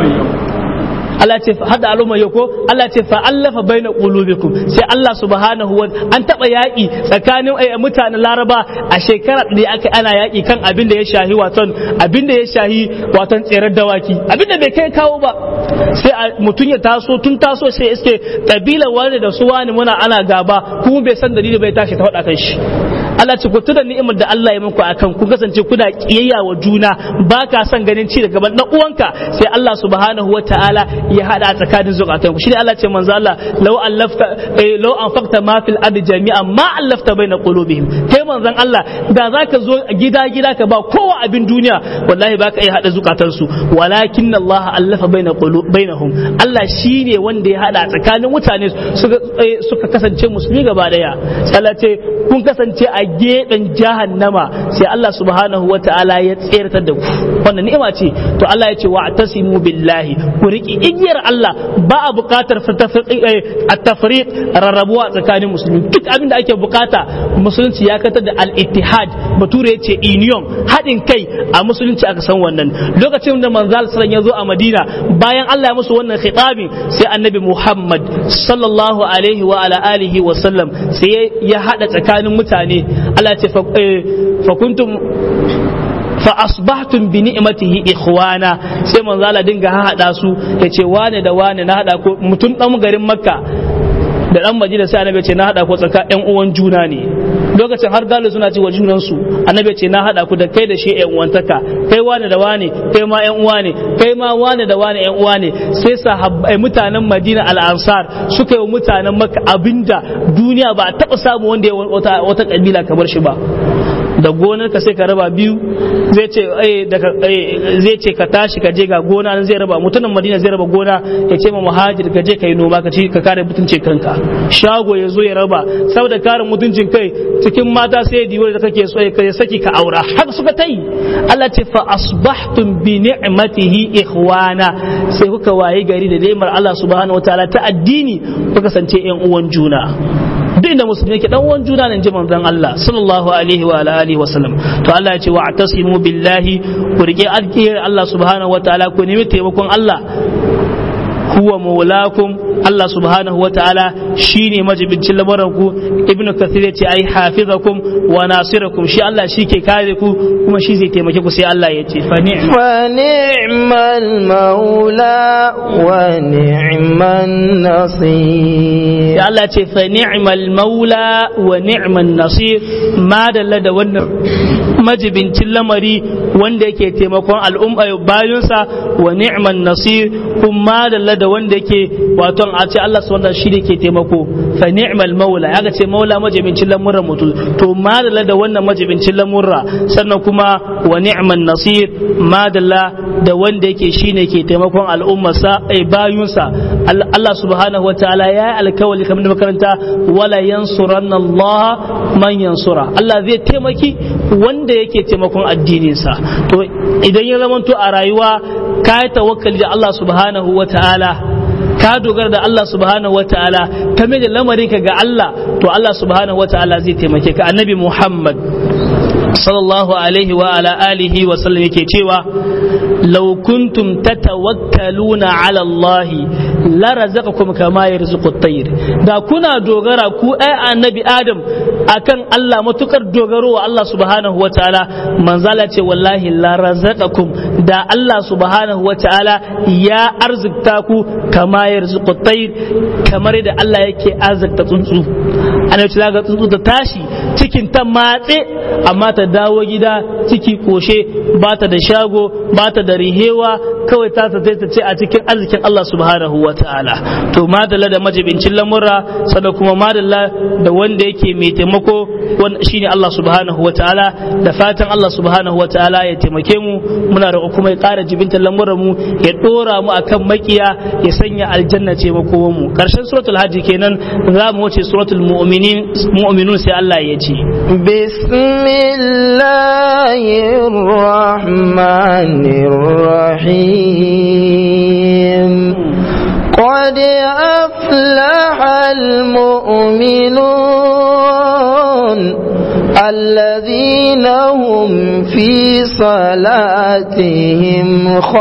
Allah ce hada al'umma yako Allah ce fa allafa baina qulubikum sai Allah subhanahu wa an taba yaki tsakanin mutanen Laraba a shekara da aka ana yaki kan abin da ya shahi waton abin da ya shahi waton tsere dawaki abin da bai kai kawo ba sai mutun ya taso tun taso sai iske kabila wani da su wani muna ana gaba kuma bai san dalili bai tashi ta faɗa kan shi Allah ce ku tuna ni'imar da Allah ya muku akan ku kasance kuna kiyayya wa juna ba ka son ganin ci da gaban dan uwanka sai Allah subhanahu wa ta'ala ya hada tsakanin zukatan ku shine Allah ce manzo Allah law allafta law anfaqta ma fil ardi jami'an ma allafta baina qulubihim kai manzon Allah da zaka zo gida gida ka ba kowa abin duniya wallahi baka iya hada zukatan su walakin Allah allafa baina qulub bainahum Allah shine wanda ya hada tsakanin mutane suka suka kasance musulmi gaba daya sai Allah ce kun kasance a gefen jahannama sai Allah subhanahu wa ta'ala ya tseratar da ku wannan ni'ima ce to Allah ya ce wa'tasimu billahi ku riki igiyar Allah ba a bukatar at-tafriq rarrabuwa tsakanin musulmi duk abin da ake bukata musulunci ya katar da al-ittihad bature ya ce union hadin kai a musulunci aka san wannan lokacin da manzo sallallahu alaihi wasallam ya zo a Madina bayan Allah ya musu wannan khitabi sai annabi Muhammad sallallahu alaihi wa ala alihi wa sallam sai ya hada tsakanin mutane Allah ce fa kuntum fa asbahtum bi ni'matihi ikhwana sai manzo Allah dinga hada su yace wane da wane na hada ko mutum dan garin Makka da dan Madina sai annabi ce na hada ko tsaka ƴan uwan juna ne lokacin har galo suna ci wa junan su annabi ce na hada ku da kai da shi ƴan uwantaka kai wane da wane kai ma ƴan uwa ne kai ma wane da wane ƴan uwa ne sai sahabbai mutanen Madina al-Ansar suka yi mutanen Makka abinda duniya ba taɓa samu wanda ya wata wata kabila kamar shi ba da gonar ka sai ka raba biyu zai ce zai ce ka tashi ka je ga gona nan zai raba mutumin Madina zai raba gona ya ce ma muhajir ka je ka yi noma ka ci ka kare mutuncin kanka shago ya zo ya raba saboda kare mutuncin kai cikin mata sai diwo da kake so ka saki ka aura haka suka tai Allah ce fa asbahtum bi ni'matihi ikhwana sai kuka waye gari da ni'mar Allah subhanahu wataala ta addini kuka kasance ƴan uwan juna duk inda musulmi yake dan uwan juna ne ji manzon Allah sallallahu alaihi wa alihi wa sallam to Allah ya ce wa'tasimu billahi ku rike alkiyar Allah subhanahu wa ta'ala ku nemi taimakon Allah huwa maulakum Allah subhanahu wa ta'ala shine majibincin lamarin ku ibnu kathir ya ce ai hafizakum wa nasirakum shi Allah shi ke kare ku kuma shi zai taimake ku sai Allah ya ce fa ni'mal maula wa ni'man nasir ya Allah ce fa ni'mal maula wa ni'man nasir ma dalla da wannan majibincin lamari wanda yake taimakon al'umma bayinsa wa ni'man nasir kuma dalla da wanda yake wato a ce Allah subhanahu shi ne ke taimako fa ni'mal maula ya ce maula majibincin lamurra mutum to madalla da wannan majibincin lamurra sannan kuma wa ni'man nasir madalla da wanda yake shine ke taimakon al'ummarsa ai bayunsa Allah subhanahu wataala ya alkawali kamar da makaranta wala yansuranna Allah man yansura Allah zai taimaki wanda yake taimakon addininsa to idan ya zamanto a rayuwa ka yi tawakkali da Allah subhanahu wataala ka dogara da Allah subhanahu wataala ka mai da lamarinka ga Allah to Allah subhanahu wataala zai taimake ka annabi Muhammad sallallahu alaihi wa ala alihi wa sallam yake cewa law kuntum tatawakkaluna ala Allah la razaqakum kama yarzuqu at-tayr da kuna dogara ku ai annabi Adam akan Allah matukar dogaro wa Allah subhanahu wa ta'ala manzala ce wallahi la razaqakum da Allah subhanahu wa ta'ala ya arzikta ku kama yarzuqu at-tayr kamar da Allah yake arzikta tsuntsu annabi ce ga tsuntsu ta tashi cikin ta matse amma ta dawo gida ciki koshe ba ta da shago ba ta da rihewa kawai ta ta ta ce a cikin arzikin Allah subhanahu wa ta'ala. To madalla da majibincin lamura sannan kuma madalla da wanda yake mai taimako shine Allah subhanahu wa ta'ala. Da fatan Allah subhanahu wa ta'ala ya taimake mu, muna roƙo kuma ya ƙara jibintar lamuran mu, ya dora mu akan makiya, ya sanya aljanna ce makoman mu. Karshen suratul hajj kenan, za mu wuce suratul mu'minin mu'minun sai Allah ya ce bismillahir rahmanir rahim qad aflahal mu'minun الذين هم في صلاتهم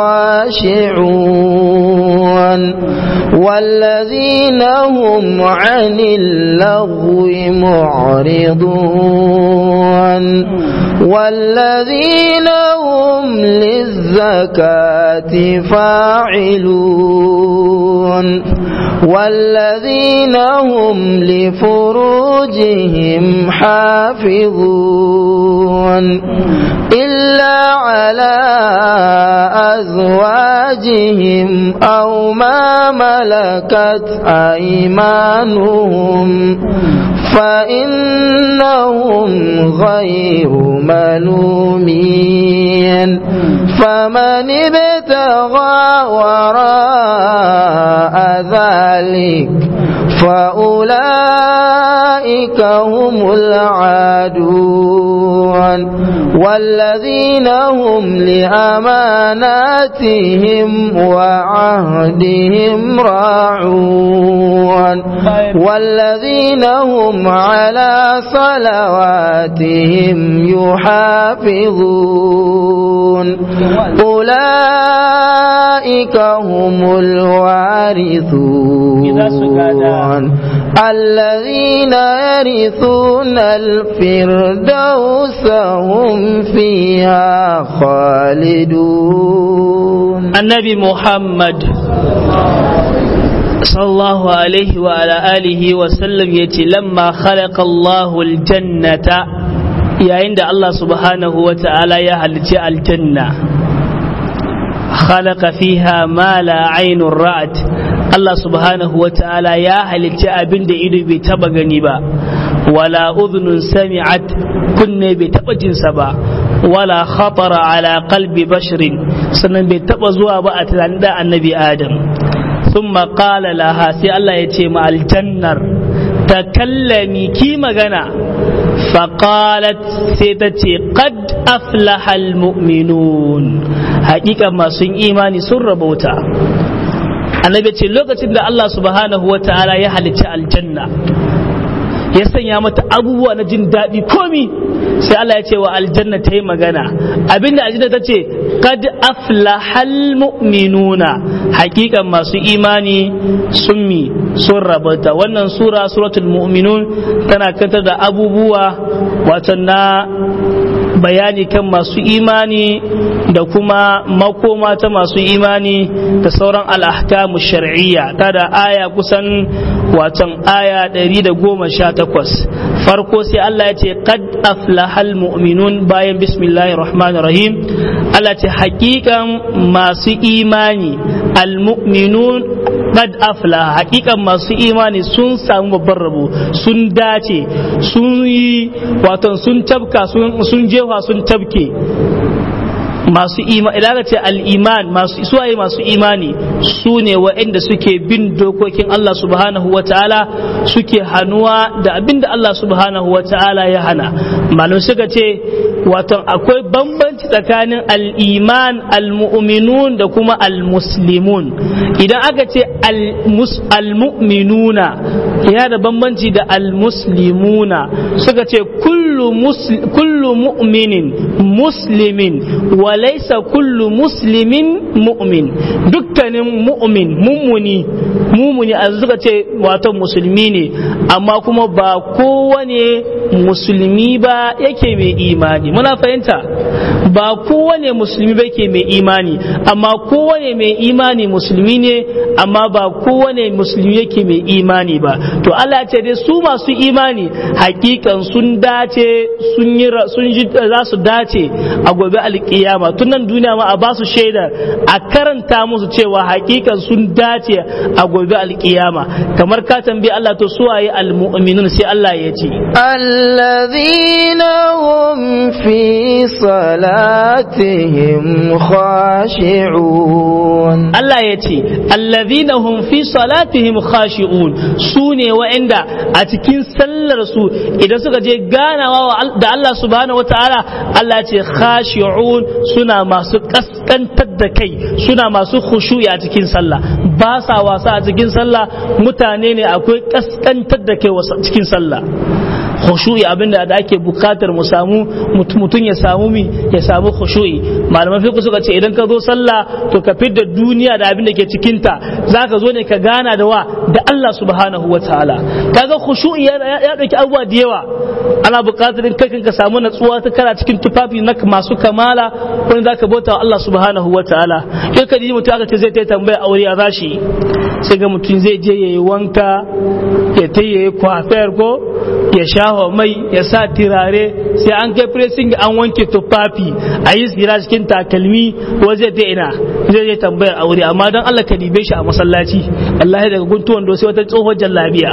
خاشعون والذين هم عن اللغو معرضون والذين هم للزكاة فاعلون والذين هم لفروجهم حافظون إلا على أزواجهم أو ما ملكت أيمانهم فإنهم غير ملومين فمن ابتغى وراء ذلك فأولئك هم العادون والذين هم لأماناتهم وعهدهم راعون والذين هم على صلواتهم يحافظون أولئك هم الوارثون الذين يرثون الفردوس هم فيها خالدون. النبي محمد صلى الله عليه وعلى آله وسلم يتي لما خلق الله الجنة يا عند الله سبحانه وتعالى يا هل الجنة خلق فيها ما لا عين رأت Allah subhanahu wa ta'ala ya halitta abin da ido bai taba gani ba, wala udhunun sami'at kunne bai taba jinsa ba, wala khatara ala qalbi basharin sannan bai taba zuwa ba a tunanin da annabi Adam. Thumma qala laha sai Allah ya ce ma aljannar takallami ki magana, faqalat sai ta ce qad aflaha almu'minun, haƙiƙa masu imani sun rabauta. Annabi ce lokacin da Allah subhanahu wa ta'ala ya halicci aljanna ya sanya mata abubuwa na jin daɗi komi, sai Allah ya ce wa aljanna ta yi magana, abinda aljanna ta ce qad aflahal mu'minuna, hakikan masu imani sun mi sun rabata. Wannan sura suratul mu'minun tana kantar da abubuwa wato na bayani kan masu imani da kuma makoma ta masu imani da sauran al'ahkamu shar'iyya, ta da aya kusan watan aya ɗari da goma sha takwas. Farko sai Allah ya ce qad aflahal mu'minun, bayan bismillahir rahmanir rahim Allah ce hakikan masu imani al-mu'minun qad aflaha, hakikan masu imani sun samu babban rabo, sun dace, sun yi wato sun tabka sun jefa sun tabke. Masu imani idan ce al-iman, masu suwaye masu imani su ne waɗanda suke bin dokokin Allah subhanahu wa ta'ala, suke hanuwa da abinda Allah subhanahu wa ta'ala ya hana. Malum suka ce wato akwai bambanci tsakanin al-iman al-mu'minun da kuma al-muslimun. Idan aka ce al-mu'minuna yana da bambanci da al-muslimuna, suka ce kullu kullu mu'minin muslimin wa laysa kullu muslimin mu'min, dukkanin mu'min mummuni mumuni a suka ce wato musulmi ne, amma kuma ba kowane musulmi ba yake mai imani. Muna fahimta ba kowane musulmi ba yake mai imani, amma kowane mai imani musulmi ne, amma ba kowane musulmi yake mai imani ba. To Allah ce dai su masu imani hakikan sun dace, sun yi sun ji za su dace a gobe alkiyama, tun nan duniya ma a ba su shaida, a karanta musu cewa hakikan sun dace a gobe alkiyama. Kamar ka tambayi Allah to suwaye almu'minun, sai Allah ya ce alladhina hum fi salatihim khashi'un. Allah ya ce alladhina hum fi salatihim khashi'un, su ne wa'anda a cikin sallar su idan suka je ganawa da Allah subhanahu wataala, Allah ce khashi'un, suna masu kaskantar da kai, suna masu khushu'i a cikin sallah, ba sa wasa a cikin sallah. Mutane ne akwai kaskantar da kai cikin sallah. khushu'i abinda da ake bukatar mu samu mutum ya samu mi ya samu khushu'i. Malaman fiqh suka ce idan ka zo sallah to ka fidda duniya da abinda ke cikin ta, zaka zo ne ka gana da wa da Allah subhanahu wataala. Kaga khushu'i ya dauki abubuwa da yawa. Ana bukatar kai ka samu natsuwa ta kana cikin tufafi na masu kamala, wani zaka bauta wa Allah subhanahu wataala. Kai ka ji mutum aka ce zai ta tambaya aure a zashi, sai ga mutum zai je yayi wanka, ya ta yayi kwafiyar ko ya shafa mai, ya sa tirare, sai an kai pressing an wanke tufafi, a yi tsira cikin takalmi, waje ta ina zai je tambayar aure. Amma don Allah ka dibe shi a masallaci, wallahi daga guntuwan do sai wata tsohon jallabiya.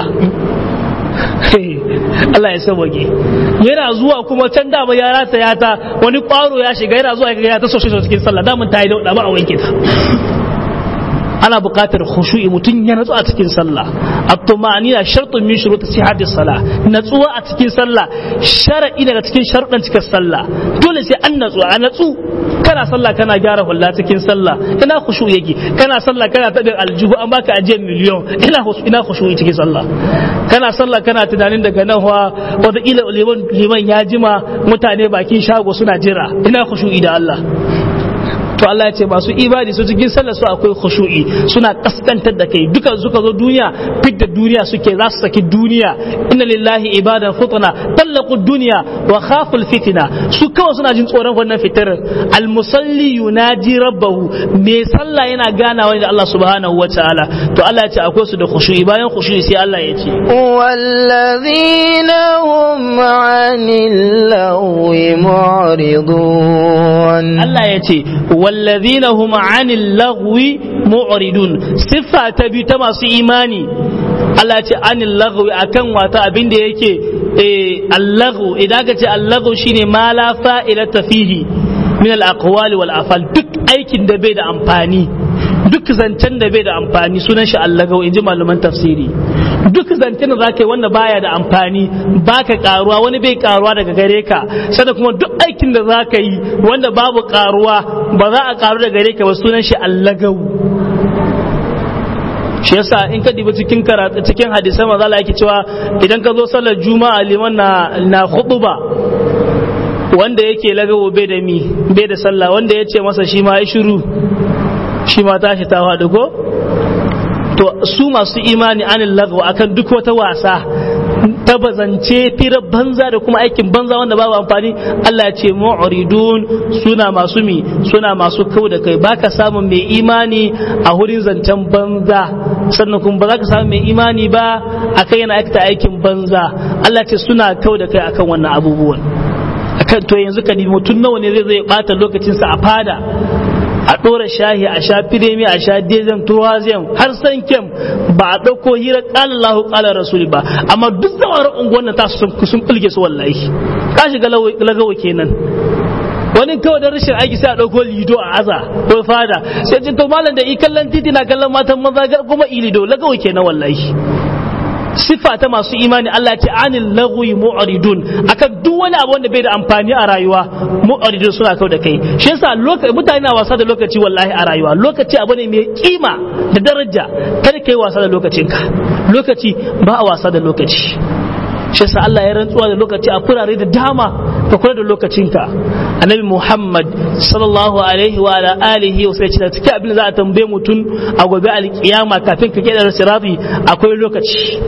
Allah ya sauke. Yana zuwa kuma can dama ya rata ya ta wani kwaro ya shiga, yana zuwa ya ta sosai cikin sallah, damun ta yi dauda ba a wanke ta. Ana buƙatar khushu'i, mutum ya natsu a cikin sallah. At-tuma'anina shartun min shuruti sihhati salah. Natsuwa a cikin sallah shar'i daga cikin sharuɗan cikin sallah. Dole sai an natsu, a natsu. Kana sallah kana gyara hulla cikin sallah, ina khushu'i yake. Kana sallah kana tabin aljihu an baka ajiyar miliyon, ina ina khushu'i cikin sallah. Kana sallah kana tunanin daga nan wa wata ila liman liman ya jima mutane bakin shago suna jira, ina khushu'i da Allah. To Allah ya ce masu ibadi su cikin sallar su akwai khushu'i, suna kaskantar da kai. Dukan suka zo duniya fidda duniya suke, za su saki duniya. Inna lillahi ibadan futana tallaqu dunya wa khafu alfitna, su kawai suna jin tsoron wannan fitar. Almusalli yunaji rabbahu, me sallah yana ganawa da Allah subhanahu wataala. To Allah ya ce akwai su da khushu'i. Bayan khushu'i sai Allah ya ce wallazina hum 'anil lagwi mu'ridun. Allah ya ce والذين هم عن اللغو معرضون. صفة تبي تما سو إيماني الله يتي عن اللغو أكن واتا أبين دي يكي اللغو إذا كتي اللغو شيني ما لا فائدة فيه من الأقوال والأفعال. دك أيكن da bai da amfani, duk zancen da bai da amfani sunan shi allagau, in ji malaman tafsiri. Duk zancen da zaka yi wanda baya da amfani, baka karuwa, wani bai karuwa daga gare ka, sai kuma duk aikin da zaka yi wanda babu karuwa, ba za a karu daga gare ka ba, sunan shi allagau. Shi yasa in ka dibi cikin karatu cikin hadisan manzo Allah yake cewa idan ka zo sallar juma'a liman na na khutba, wanda yake lagawo bai da mi bai da sallah, wanda yace masa shi ma ya shiru, shi ma tashi ta faɗi ko. To su masu imani anil lagwa akan duk wata wasa ta bazance fira banza da kuma aikin banza wanda babu amfani, Allah ya ce mu'ridun, suna masu mi suna masu kau da kai. Baka samun mai imani a hurin zancen banza, sannan kuma ba za ka samu mai imani ba akan yana aikata aikin banza. Allah ya ce suna kau da kai akan wannan abubuwan. Akan to yanzu ka nemi mutum nawa ne zai zai bata lokacinsa a fada, a ɗora shahi, a sha firemi, a sha dezem, tuwazem, har san kem, ba a ɗauko hira ƙala Allahu ƙala Rasuli ba. Amma duk zawar unguwan nan ta sun ɓulge su wallahi. Ka shiga lagawa kenan. Wani kawai da rashin aiki sai a ɗauko lido a aza ko fada, sai ce to malam da i kallon titi na kallon matan maza kuma i lido, lagawa kenan wallahi. Sifa ta masu imani Allah ce anil lagwi mu'ridun, akan duk wani abu wanda bai da amfani a rayuwa mu'ridun suna kau da kai. Shi yasa lokaci mutane na wasa da lokaci wallahi a rayuwa. Lokaci abu ne mai kima da daraja, kada kai wasa da lokacinka. Lokaci ba a wasa da lokaci. Shi yasa Allah ya rantsuwa da lokaci a furare da dama, ka kula da lokacinka. Annabi Muhammad sallallahu alaihi wa ala alihi wa sallam take abin da za a tambaye mutum a gobe alkiyama kafin ka keda sirati akwai lokaci.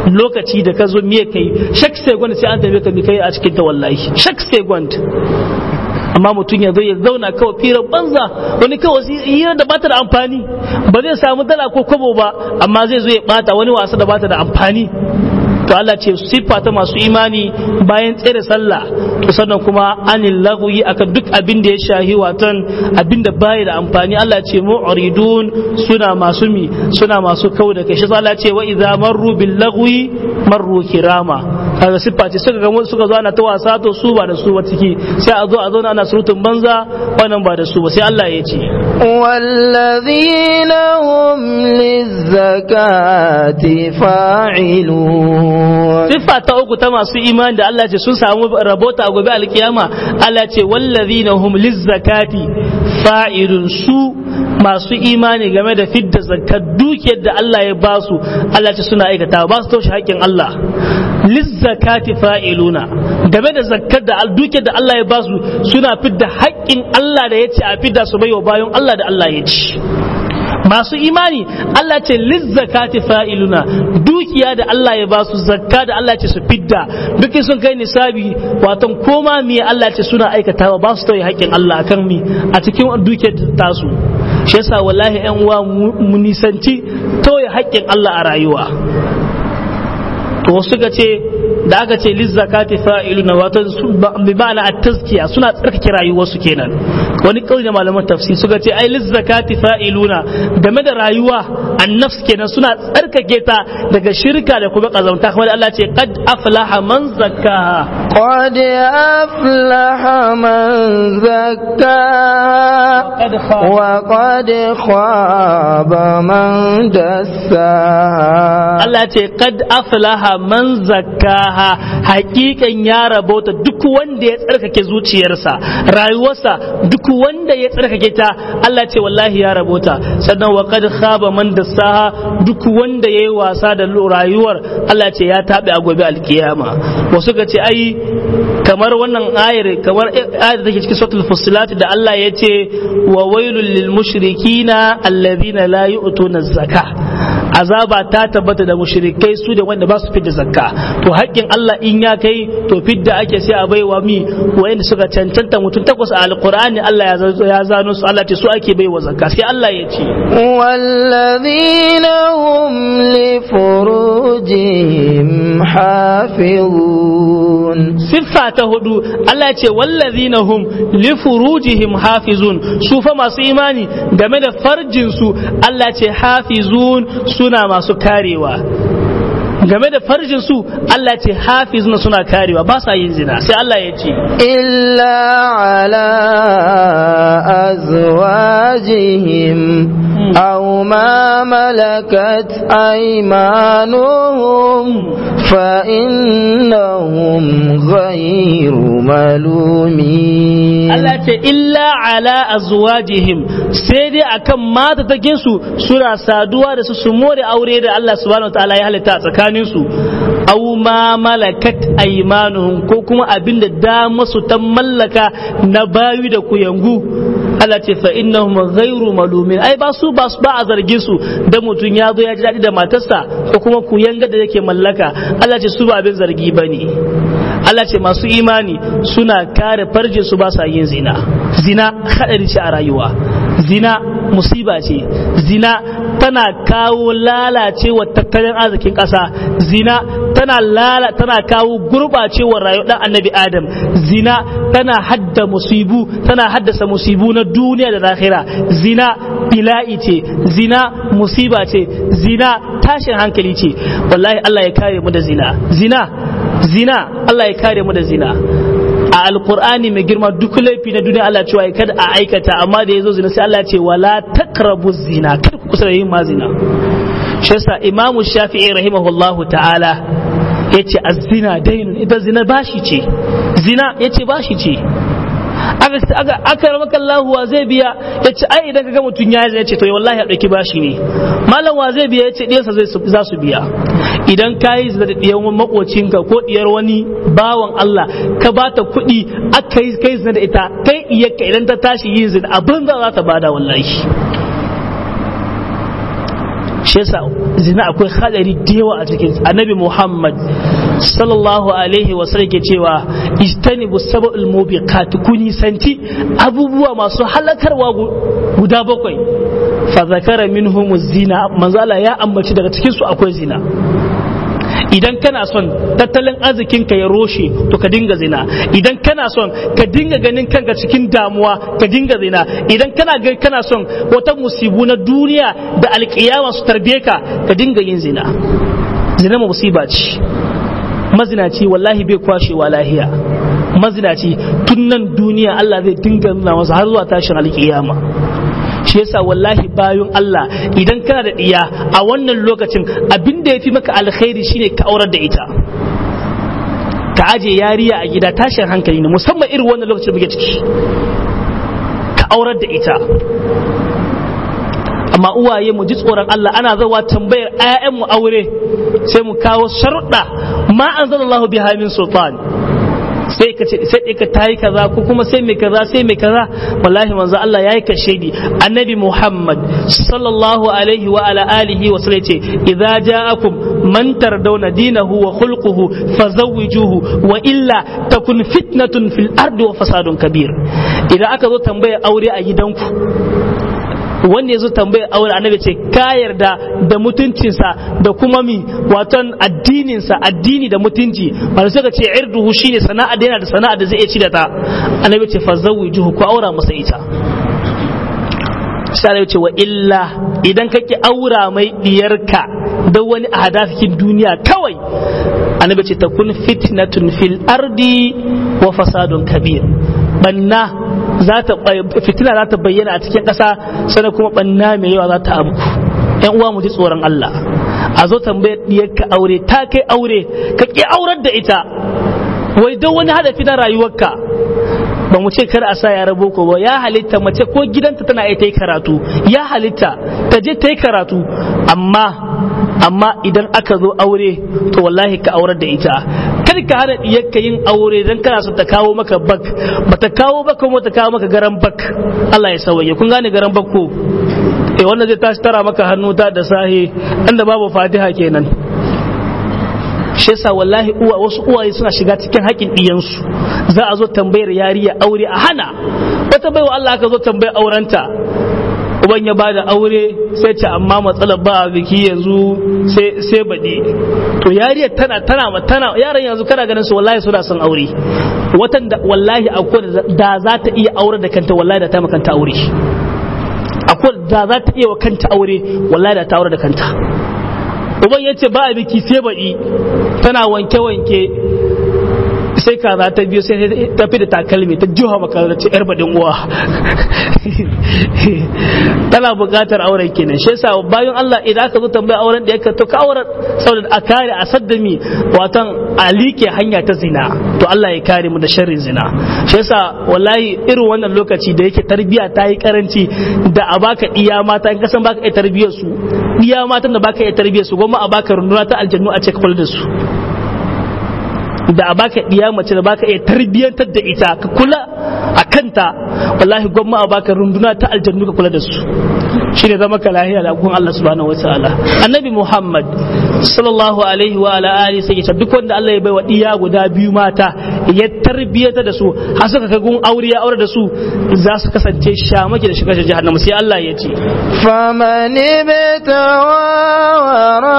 lokaci da ka zo me kai shak second sai an tabe ka mi kai a cikin ta wallahi shak second amma mutum ya zo ya zauna kawai firar banza wani kawai hira da bata da amfani ba zai samu dala ko kwabo ba amma zai zo ya bata wani wasa da bata da amfani. To Allah ce siffa ta masu imani bayan tsere sallah to sannan kuma anil lagwi akan duk abin da ya shahi watan abin da baya da amfani. Allah ce mu'ridun suna masu mi suna masu kau da kai shi Allah ce wa idza marru bil lagwi marru kirama. Kaga siffa ce suka ga suka zo ana ta wasa to su ba da su ba ciki sai a zo a zo ana surutun banza wannan ba da su ba sai Allah ya ce wallazina hum lizakati fa'ilun. Siffa ta uku ta masu imani da Allah ce sun samu rabota a gobe alkiyama Allah ce wallazina hum lizzakati fa'ilun su masu imani game da fidda zakat dukiyar da Allah ya ba su Allah ce suna aikata ba su taushe haƙƙin Allah lizzakati fa'iluna game da zakat da dukiyar da Allah ya ba su suna fidda haƙƙin Allah da ya ce a fidda su baiwa bayan Allah da Allah ya ci. Masu imani Allah ce lizzakati fa'iluna dukiya da Allah ya ba su zakka da Allah ce su fidda duk sun kai nisabi watan koma mi Allah ce suna aikatawa ba su tauye haƙƙin Allah akan mi a cikin dukiyar tasu shi yasa wallahi ƴan uwa mu nisanci tauye haƙƙin Allah a rayuwa. To wasu ga ce da aka ce lizzakati fa'iluna wato bi ma'ana at-tazkiya suna tsarkake rayuwarsu kenan. Wani kauli da malaman tafsir suka ce ai lizzakati fa'iluna game da rayuwa an-nafs kenan suna tsarkake ta daga shirka da kuma kazamta kamar Allah ce qad aflaha man zakkaha qad aflaha man zakkaha wa qad khaba man dassaha. Allah ce qad aflaha man zakkaha hakikan ya rabota duk wanda ya tsarkake zuciyarsa rayuwarsa duk wanda ya tsarkake ta Allah ce wallahi ya rabota sannan wa qad khaba man dassaha duk wanda yayi wasa da rayuwar Allah ce ya tabe a gobe alkiyama. Wasu ga ce ai kamar wannan ayar kamar ayar da take cikin suratul fussilat da Allah ya ce wa wailul lil mushrikina alladhina la yu'tuna zakah azaba ta tabbata da mushrikai su da wanda ba su fidda zakka. To haƙƙin Allah in ya kai to fidda ake sai a baiwa mi wanda suka cancanta mutum takwas a alqur'ani Allah ya zano su Allah ce su ake baiwa zakka sai Allah ya ce wallazina hum li furujihim hafizun. Siffa ta hudu Allah ya ce wallazina hum li furujihim hafizun su fa masu imani game da farjin su Allah ce hafizun suna masu karewa game da farjin su Allah ce hafizuna suna karewa ba sa yin zina sai Allah ya ce illa ala azwajihim aw ma malakat aymanuhum fa innahum ghayru malumin. Allah ce illa ala azwajihim sai dai akan mata takin su suna saduwa da su su more aure da Allah subhanahu wataala ya halitta tsakanin su aw ma malakat aymanuhum ko kuma abinda da masu ta mallaka na bayu da kuyangu Allah ce fa innahum ghayru malumin ai ba su ba ba a zargin su da mutun ya zo ya ji dadi da matarsa ko kuma kuyanga da yake mallaka Allah ce su ba abin zargi bane. Allah ce masu imani suna kare farjin su ba sa yin zina. Zina hadari ce a rayuwa. Zina musiba ce. Zina tana kawo lalacewa tattalin arzikin ƙasa. Zina tana lala tana kawo gurbacewar rayuwar dan annabi Adam. Zina tana hadda musibu tana haddasa musibu na duniya da lahira. Zina bila'i ce. Zina musiba ce. Zina tashin hankali ce. Wallahi Allah ya kare mu da zina. Zina zina Allah ya kare mu da zina. A alkur'ani mai girma duk laifi na duniya Allah cewa kada a aikata amma da yazo zina sai Allah ce wala taqrabu zina kada ku kusa da yin ma zina. Shi yasa Imam Shafi'i rahimahullahu ta'ala yace az-zina daynun ita zina bashi ce. Zina yace bashi ce. aka aka aka ramaka Allah wa zai biya yace ai idan kaga mutun ya yace to wallahi a dauki bashi ne malam wa zai biya yace diyarsa zai za su biya idan kai da diyan makocinka ko diyar wani bawan Allah ka bata kuɗi aka yi kai zina da ita kai iyakka idan ta tashi yin zina abin za ta bada wallahi shi yasa zina akwai hadari da yawa a cikin annabi Muhammad sallallahu alaihi wa sallam ke cewa ijtanibu sab'ul mubiqat kuni santi abubuwa masu halakarwa guda bakwai fa zakara minhum zina manzo Allah ya ambaci daga cikin su akwai zina. Idan kana son tattalin arzikinka ya roshe to ka dinga zina, idan kana son ka dinga ganin kanka cikin damuwa ka dinga zina, idan kana ga kana son wata musibu na duniya da alkiyama su tarbe ka ka dinga yin zina. Zina ma musiba ce, mazinaci wallahi bai kwashewa lahiya, mazinaci tun nan duniya Allah zai dinga nuna masa har zuwa tashin alkiyama. Shi yasa wallahi bayun Allah idan kana da diya a wannan lokacin abin da yafi maka alkhairi shine ka aurar da ita, ka aje yariya a gida tashin hankali ne, musamman irin wannan lokacin da muke ciki, ka aurar da ita. Amma uwaye mu ji tsoron Allah, ana zawa tambayar ƴaƴan mu aure sai mu kawo sharuɗa ma anzalallahu biha min sultan, sai ka ce sai ka tayi kaza ko kuma sai mai kaza sai mai kaza. Wallahi manzo Allah yayi ka shaidi, annabi Muhammad sallallahu alaihi wa ala alihi wa sallam ce idza ja'akum man tardawna dinahu wa khulquhu fazawwijuhu wa illa takun fitnatun fil ardi wa fasadun kabir. Idan aka zo tambaya aure a gidanku, wanda ya zo tambayar aure annabi ce ka yarda da mutuncinsa da kuma mi waton addininsa, addini da mutunci, ba sai ka ce irduhu shine sana'a da yana da sana'a da zai iya ci da ta. Annabi ce fa zawwijuhu ku aura masa ita. Sai annabi ce wa illa idan kake aura mai diyarka da wani ahadafikin duniya kawai, annabi ce takun fitnatun fil ardi wa fasadun kabir. Banna za ta fitina za ta bayyana a cikin ƙasa, sannan kuma banna mai yawa za ta abu. Yan uwa mu ji tsoron Allah, a zo tambayar diyarka aure, ta kai aure ka ki aurar da ita wai don wani hadafi na rayuwarka. Ba mu ce kar a sa yara boko ba, ya halitta mace ko gidanta tana iya ta yi karatu, ya halitta ta je ta yi karatu, amma amma idan aka zo aure to wallahi ka aurar da ita. Kar ka hana diyarka yin aure dan kana so ta kawo maka bak, bata kawo baka kuma ta kawo maka garan bak. Allah ya sauke, kun gane garan bak ko? Eh wannan zai tashi tara maka hannu ta da sahi inda babu Fatiha kenan. Shi yasa wallahi uwa wasu uwaye suna shiga cikin haƙin diyansu. Za a zo tambayar yariya aure a hana. Wata baiwa Allah aka zo tambayar aurenta, uban ya bada aure sai ce amma matsalar ba a biki yanzu sai sai baɗi. To yariya tana tana tana yaran yanzu kana ganin su wallahi suna son aure. Watan da wallahi akwai da za ta iya aure da kanta, wallahi da ta makanta aure. Akwai da za ta iya wa kanta aure, wallahi da ta aure da kanta. Uban ya ce ba a biki sai baɗi, tana wanke-wanke sai kaza ta biyo sai ta fi da takalmi ta jiha maka da ce yar baɗin uwa. Tana buƙatar auren kenan. Shi yasa bayan Allah idan aka zo tambaya auren da yake to ka auren saboda a kare a saddami watan alike hanya ta zina, to Allah ya kare mu da sharrin zina. Shi yasa wallahi irin wannan lokaci da yake tarbiya ta yi karanci, da a baka iya mata in kasan baka iya tarbiyar su, iya matan da baka iya tarbiyar su goma a baka runduna ta aljannu a ce ka kula da su, da a baka diya mace da baka iya tarbiyantar da ita ka kula a kanta, wallahi gwamma a baka runduna ta aljannu ka kula da su. Shi ne zama ka lahiya da kun Allah subhanahu wa ta'ala. Annabi Muhammad sallallahu alaihi wa ala alihi sai ya duk wanda Allah ya bai wa diya guda biyu mata ya tarbiyata da su har suka kai gun aure ya aure da su, za su kasance shamaki da shiga jahannama. Sai Allah ya ce faman ibtawa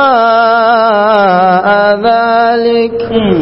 dhalik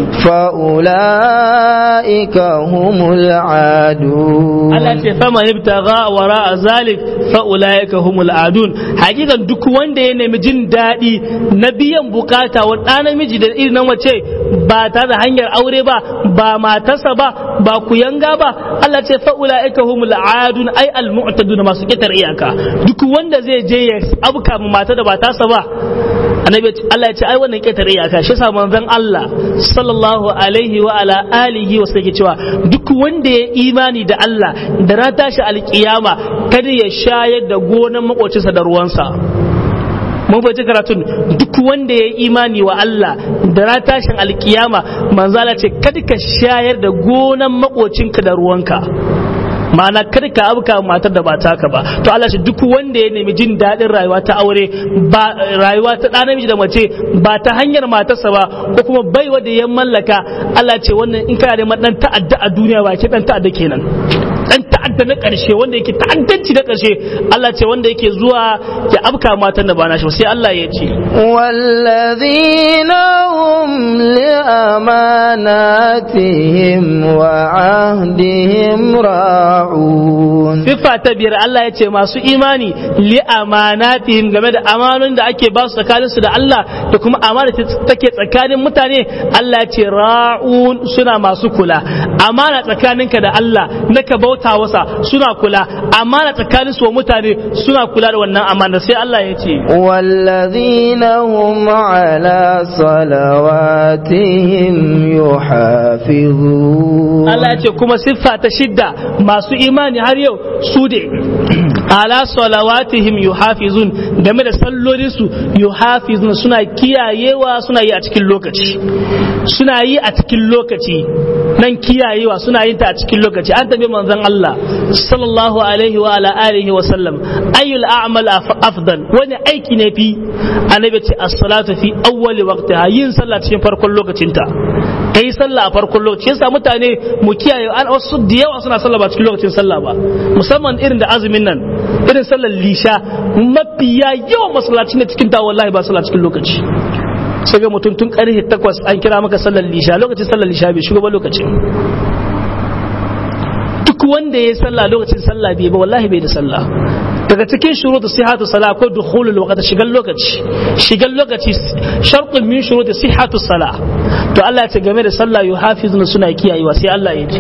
fa'ulaika humul adun. Allah ce faman ibtaga wara zalik fa'ulaika humul adun. Hakikan duk wanda ya nemi jin daɗi na biyan bukata wa ɗa namiji da irin na mace ba tare da hanyar aure ba, ba matarsa ba, ba kuyanga ba, Allah ce fa'ulaika humul adun, ai al-mu'tadun, masu ƙetar iyaka. Duk wanda zai je ya abuka mata da ba tasa ba, annabi Allah ya ce ai wannan ƙetar iyaka. Shi yasa manzon Allah sallallahu alaihi wa ala alihi wa sallam cewa duk wanda ya imani da Allah da na tashi alkiyama kada ya shayar da gonan makocinsa da ruwansa. Mun fahimci karatun, duk wanda ya imani wa Allah da na tashin alkiyama manzala ce kada ka shayar da gonan makocinka da ruwanka. ma'ana kar ka abuka matar da ba taka ba. To Allah shi duk wanda ya nemi jin daɗin rayuwa ta aure ba rayuwa ta ɗan namiji da mace ba ta hanyar matarsa ba ko kuma baiwa da ya mallaka, Allah ce wannan in kana neman dan ta'adda a duniya ba ke dan ta'adda kenan, dan ta'adda na ƙarshe wanda yake ta'addanci na ƙarshe, Allah ce wanda yake zuwa ya abka matan da ba na shi sai Allah ya ce wallazina hum li amanatihim wa ahdihim ra'un. Sifa ta biyar Allah ya ce masu imani li amanatihim game da amanon da ake ba su tsakanin su da Allah da kuma amana take tsakanin mutane, Allah ya ce ra'un suna masu kula. Amana tsakaninka da Allah naka bauta wasa suna kula, amana tsakanin su wa mutane suna kula da wannan amana sai Allah ya ce wallazina hum ala salawatihim yuhafizun. Allah ya ce kuma siffa ta shidda masu imani har yau su de ala salawatihim yuhafizun game da sallolin su yuhafizun suna kiyayewa suna yi a cikin lokaci suna yi a cikin lokaci nan kiyayewa suna yin ta a cikin lokaci. An tabi manzon Allah sallallahu alaihi wa ala alihi wa sallam ayyul a'mal afdal, wani aiki ne fi? Annabi ce as-salatu fi awwali waqtiha, yin sallah cikin farkon lokacinta. Kai sallah a farkon lokaci yasa mutane mu kiyaye, an wasu da yawa suna sallah ba cikin lokacin sallah ba, musamman irin da azumin nan irin sallar lisha mafiya yawan masallaci ne cikin ta wallahi ba sallah cikin lokaci. Sai ga mutum tun karfe takwas an kira maka sallar lisha, lokacin sallar lisha bai shigo ba lokacin. Duk wanda ya yi sallah lokacin sallah bai ba wallahi bai da sallah. Daga cikin shurutu sihhatu salah ko dukhulul waqt, shigan lokaci shigan lokaci shartun min shurutu sihhatu salah. To Allah ya ce game da sallah yuhafizuna suna kiyayewa sai Allah ya ce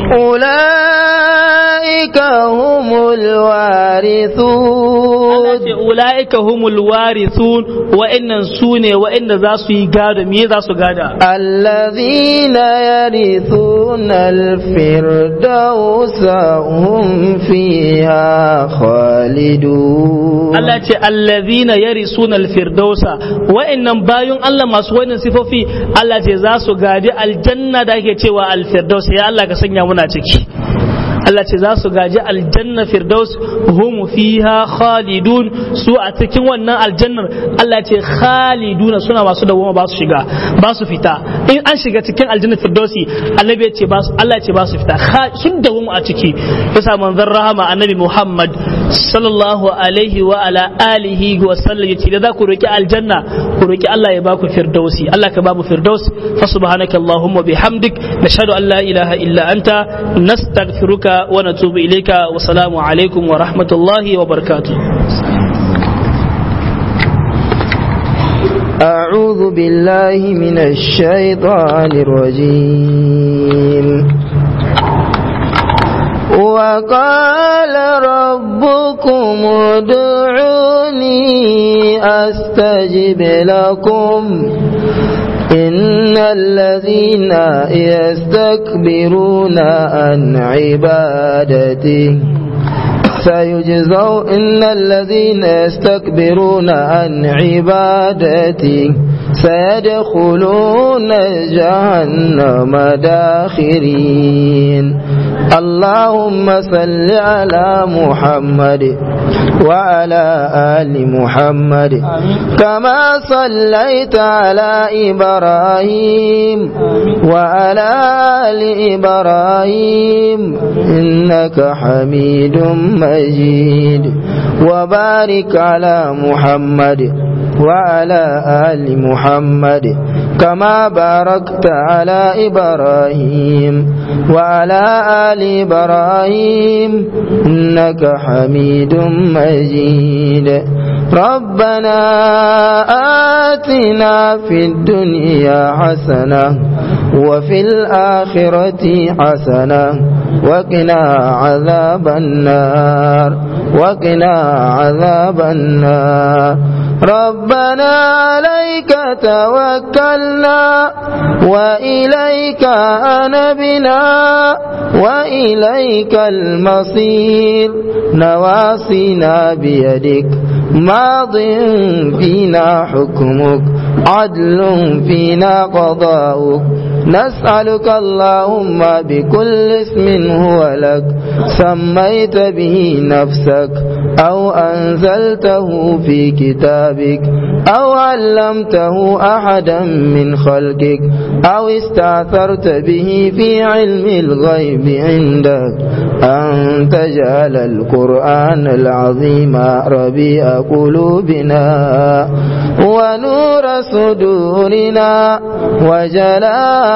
ulaika humul warithun. Allah ce ulaika humul warithun, wa'annan sune wa'anda za su yi gado. Me za su gada? alladhina yarithuna al-firdausa hum fiha khalidun. Allah ce allazina yarisuna alfirdausa, wa'annan bayun Allah masu wannan sifofi Allah ce za su gadi aljanna da ake cewa alfirdaus. Ya Allah ka sanya muna ciki. Allah ce za su gaji aljanna firdaus hum fiha khalidun, su a cikin wannan aljannar Allah ce khaliduna suna masu dawoma ba su shiga ba su fita. In an shiga cikin aljanna firdausi annabi ya ce ba su, Allah ya ce ba su fita, sun dawoma a ciki. Yasa manzon rahama annabi Muhammad sallallahu alaihi wa ala alihi wa sallam yace da za ku roki aljanna ku roki Allah ya ba ku firdausi. Allah ka ba mu firdaus. Fa subhanaka allahumma bihamdik nashhadu an la ilaha illa anta nastaghfiruka wa natubu ilayka wa salamu alaikum wa rahmatullahi wa barakatuh. أعوذ بالله من الشيطان الرجيم. وقال ربكم ادعوني أستجب لكم إن الذين يستكبرون عن عبادتي سيجزون إن الذين يستكبرون عن عبادتي سيدخلون جهنم داخرين. اللهم صل على محمد وعلى آل محمد كما صليت على إبراهيم وعلى آل إبراهيم إنك حميد مجيد. وبارك على محمد وعلى آل محمد كما باركت على إبراهيم وعلى آل إبراهيم إنك حميد مجيد. ربنا آتنا في الدنيا حسنة وفي الآخرة حسنة وقنا عذاب النار وقنا عذاب النار. ربنا عليك توكلنا وإليك أنبنا وإليك المصير. نواصينا بيدك ماض فينا حكمك عدل فينا قضاؤك نسألك اللهم بكل اسم هو لك سميت به نفسك أو أنزلته في كتابك أو علمته أحدا من خلقك أو استعثرت به في علم الغيب عندك أن تجعل القرآن العظيم ربيع قلوبنا ونور صدورنا وجلاء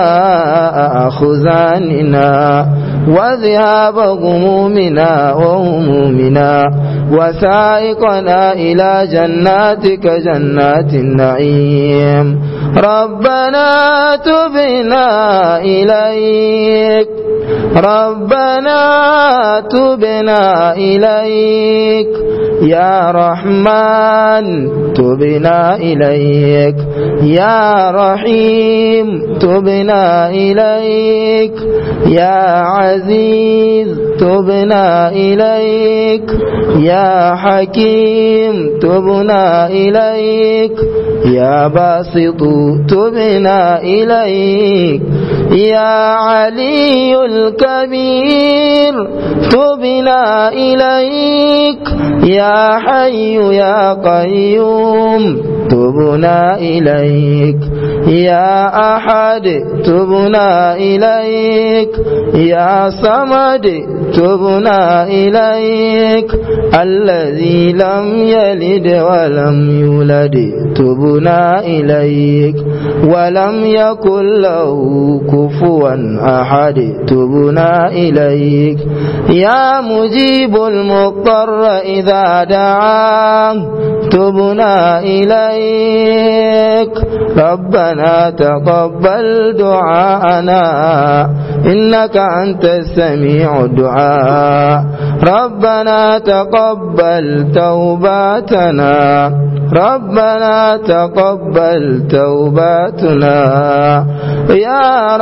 أخزاننا وذهاب غمومنا وهمومنا وسائقنا إلى جناتك جنات النعيم ربنا تبنا إليك ربنا تبنا إليك يا رحمن تبنا إليك يا رحيم تبنا إليك يا عزيز تبنا إليك يا حكيم تبنا إليك يا باسط تبنا إليك يا علي الكبير تبنا إليك يا حي يا قيوم تبنا إليك يا أحد تبنا إليك يا صمد تبنا إليك الذي لم يلد ولم يولد تبنا إليك ولم يكن له كفوا أحد تبنا إليك يا مجيب المضطر إذا دعاه تبنا إليك ربنا تقبل دعاءنا إنك أنت السميع الدعاء ربنا تقبل توباتنا ربنا تقبل توباتنا يا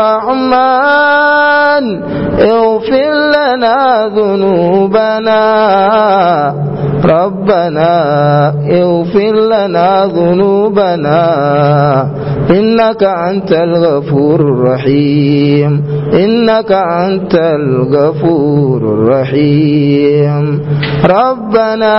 رحمن اغفر لنا ذنوبنا ربنا اغفر لنا ذنوبنا إنك أنت الغفور الرحيم إنك أنت الغفور الرحيم ربنا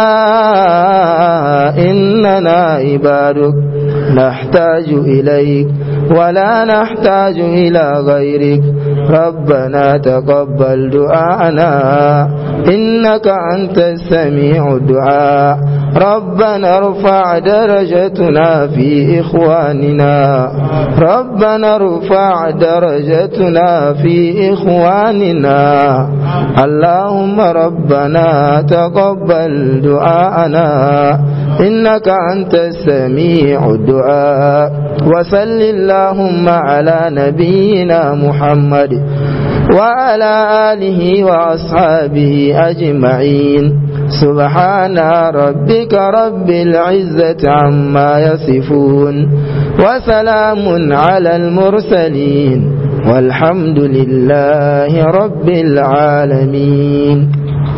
إننا عبادك نحتاج إليك ولا نحتاج إلى غيرك ربنا تقبل دعاءنا إنك أنت السميع الدعاء ربنا ارفع درجتنا في إخواننا ربنا ارفع درجتنا في إخواننا اللهم ربنا تقبل دعاءنا إنك أنت السميع الدعاء وصل اللهم على نبينا محمد وعلى آله وأصحابه أجمعين سبحان ربك رب العزة عما يصفون وسلام على المرسلين والحمد لله رب العالمين.